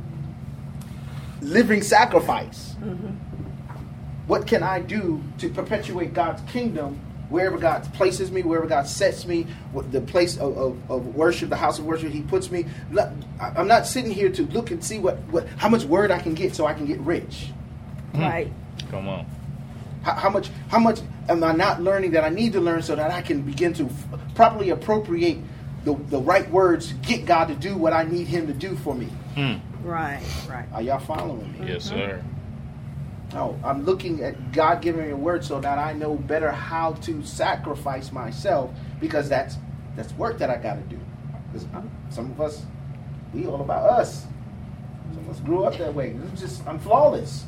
living sacrifice. Mm-hmm. What can I do to perpetuate God's kingdom wherever God places me, wherever God sets me, the place of worship, the house of worship He puts me? I'm not sitting here to look and see how much word I can get so I can get rich. Right. Come on. How much am I not learning that I need to learn so that I can begin to properly appropriate the right words to get God to do what I need Him to do for me? Right. Are y'all following me? Yes, sir. Oh, I'm looking at God giving me a word so that I know better how to sacrifice myself, because that's work that I got to do. Because some of us, we all about us. Some of us grew up that way. I'm flawless.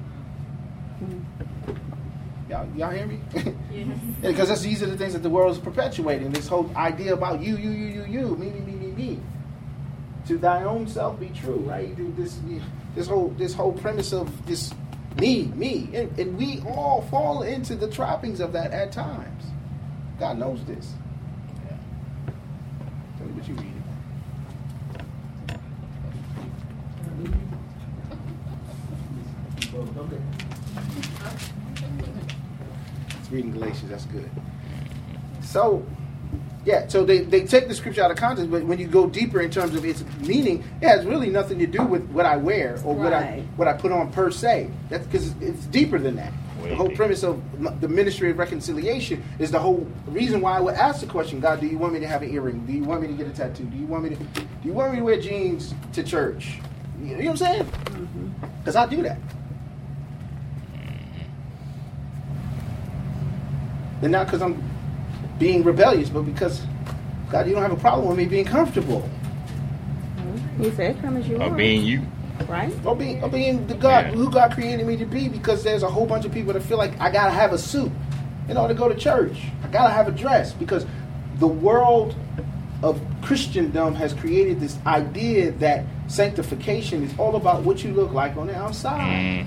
Y'all hear me? Yes. Because these are the things that the world is perpetuating. This whole idea about you, me. To thy own self be true, right? This whole premise of this me, and we all fall into the trappings of that at times. God knows this. Yeah. Tell me what you reading. Okay. It's reading Galatians. That's good. So they take the scripture out of context, but when you go deeper in terms of its meaning, it has really nothing to do with what I wear or what I put on per se. That's because it's deeper than that. The whole premise of the ministry of reconciliation is the whole reason why I would ask the question: God, do you want me to have an earring? Do you want me to get a tattoo? Do you want me to wear jeans to church? You know what I'm saying? Because I do that. And not because I'm being rebellious, but because, God, you don't have a problem with me being comfortable. He said, come as you are. Or being you. Right? Or being the God, who God created me to be, because there's a whole bunch of people that feel like I got to have a suit in order to go to church. I got to have a dress, because the world of Christendom has created this idea that sanctification is all about what you look like on the outside.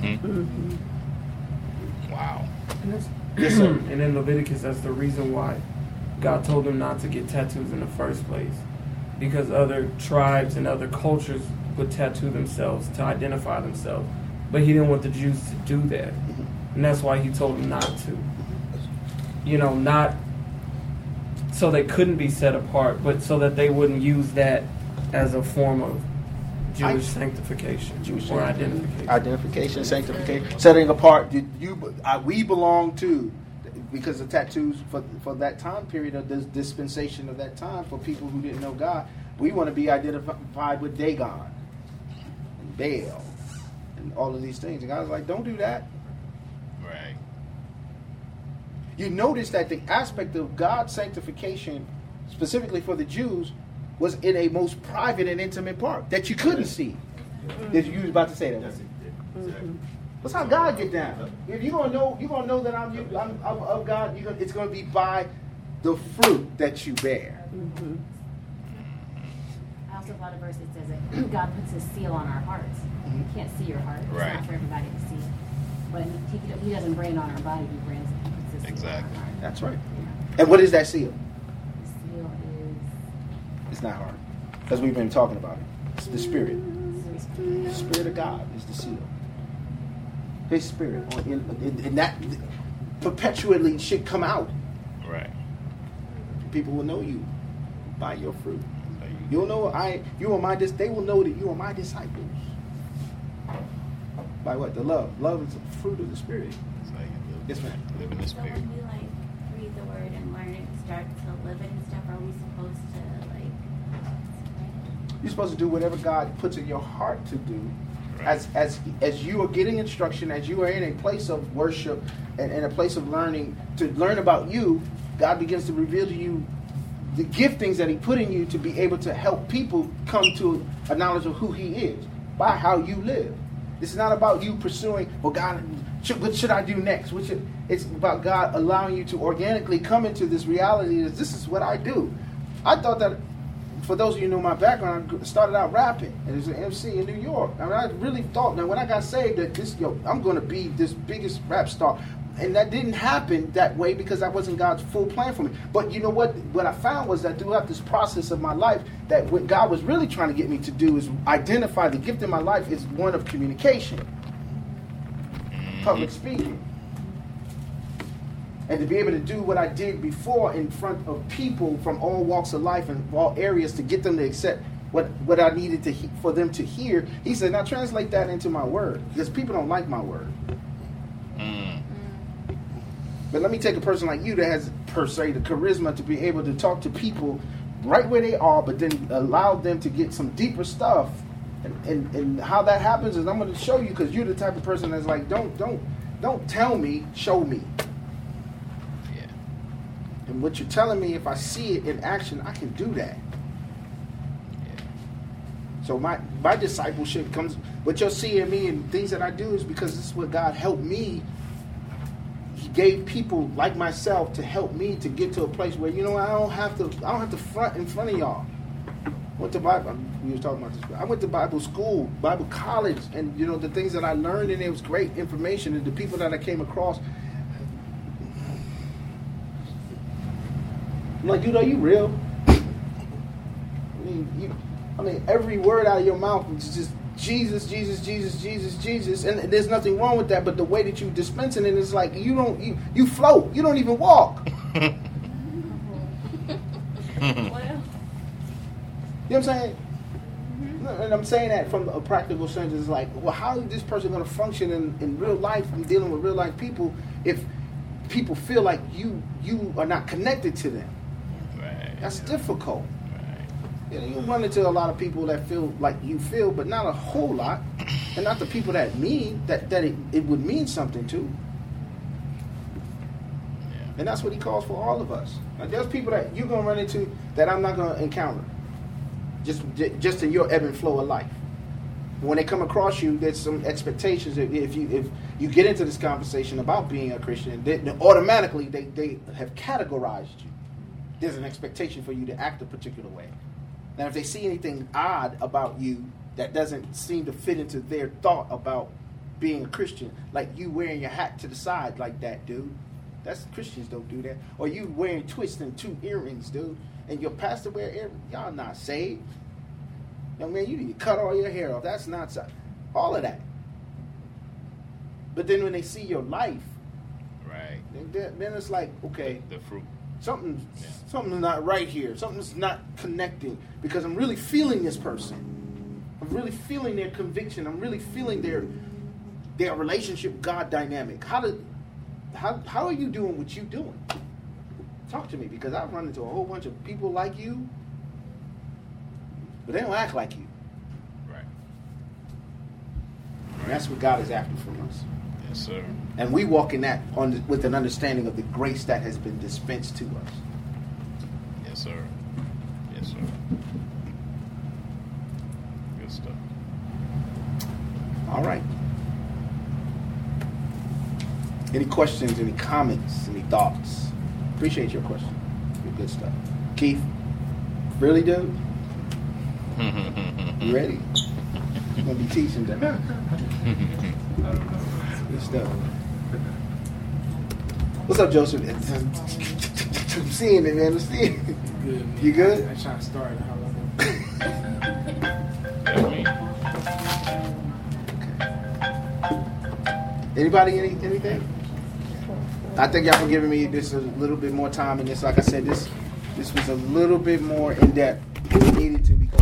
Wow. Yes, sir. And in Leviticus, that's the reason why God told them not to get tattoos in the first place, because other tribes and other cultures would tattoo themselves to identify themselves, but He didn't want the Jews to do that, and that's why He told them not to. Not so they couldn't be set apart, but so that they wouldn't use that as a form of Jewish sanctification, or identification, sanctification, setting apart. We belong to, because the tattoos for that time period of this dispensation of that time, for people who didn't know God, we want to be identified with Dagon. Baal and all of these things. And God's like, don't do that. Right. You notice that the aspect of God's sanctification, specifically for the Jews, was in a most private and intimate part that you couldn't see. That you was about to say that. Exactly. That's how God get down. If you're gonna know that I'm of God. It's gonna be by the fruit that you bear. Mm-hmm. I also thought a verse that says that God puts his seal on our hearts. You can't see your heart. It's Right. not for everybody to see. But he doesn't brand on our body. He brands it. He puts his seal Exactly. on our heart. That's right. And what is that seal? The seal It's not hard, because we've been talking about it. It's the Spirit. The Spirit of God is the seal. His Spirit, and that perpetually should come out. Right. People will know you by your fruit. You'll know you are my. They will know that you are my disciples. By what? The love. Love is the fruit of the Spirit. That's how you live. Yes, ma'am. Live in the So Spirit. when we like read the word and learn it and start to live it and stuff, are we supposed to like? You're supposed to do whatever God puts in your heart to do. As you are getting instruction, as you are in a place of worship and a place of learning, to learn about you, God begins to reveal to you the giftings that he put in you to be able to help people come to a knowledge of who he is by how you live. It's not about you pursuing, well, God, what should I do next? It's about God allowing you to organically come into this reality that this is what I do. I thought that, for those of you who know my background, I started out rapping and as an MC in New York. I mean, I really thought that when I got saved that I'm going to be this biggest rap star. And that didn't happen that way because that wasn't God's full plan for me. But you know what? What I found was that throughout this process of my life, that what God was really trying to get me to do is identify the gift in my life is one of communication, public speaking. And to be able to do what I did before in front of people from all walks of life and all areas to get them to accept what I needed to for them to hear. He said, now translate that into my word, because people don't like my word. But let me take a person like you that has, per se, the charisma to be able to talk to people right where they are, but then allow them to get some deeper stuff. And how that happens is I'm going to show you, because you're the type of person that's like, don't tell me, show me. Yeah. And what you're telling me, if I see it in action, I can do that. Yeah. So my discipleship comes, what you'll see in me and things that I do is because this is what God helped me. He gave people like myself to help me to get to a place where, you know, I don't have to front in front of y'all. Went to Bible. We were talking about this. I went to Bible school, Bible college, and you know the things that I learned, and it was great information. And the people that I came across, I'm like, dude, are you real? I mean, every word out of your mouth is just Jesus, Jesus, Jesus, Jesus, Jesus, and there's nothing wrong with that. But the way that you dispensing it is like you float. You don't even walk. You know what I'm saying? And I'm saying that from a practical sense. It's like, well, how is this person going to function in real life and dealing with real life people if people feel like you are not connected to them? Right. That's difficult. Right. You know, you run into a lot of people that feel like you feel, but not a whole lot, and not the people that mean that it would mean something to. Yeah. And that's what he calls for all of us. Like, there's people that you're going to run into that I'm not going to encounter. Just in your ebb and flow of life. When they come across you, there's some expectations. If you get into this conversation about being a Christian, then automatically they have categorized you. There's an expectation for you to act a particular way. And if they see anything odd about you that doesn't seem to fit into their thought about being a Christian, like you wearing your hat to the side like that, dude. That's Christians don't do that. Or you wearing twists and 2 earrings, dude. And your pastor wear earrings. Y'all not saved. Young man, you need to cut all your hair off. That's not all of that. But then when they see your life, Right. then it's like, okay, The fruit. something's not right here. Something's not connecting because I'm really feeling this person. I'm really feeling their conviction. I'm really feeling their relationship God dynamic. How are you doing what you doing? Talk to me, because I've run into a whole bunch of people like you, but they don't act like you. Right. that's what God is after from us. Yes, sir. And we walk in that with an understanding of the grace that has been dispensed to us. Yes, sir. Yes, sir. Good stuff. All right. Any questions, any comments, any thoughts? Appreciate your question. Good stuff. Keith, really, dude? You ready? You're going to be teaching them. Good stuff. What's up, Joseph? I'm seeing it, man. I'm seeing it. Good, man. You good? I'm trying to start. Anybody, anything? I thank y'all for giving me this a little bit more time in this. Like I said, this was a little bit more in depth. We needed to because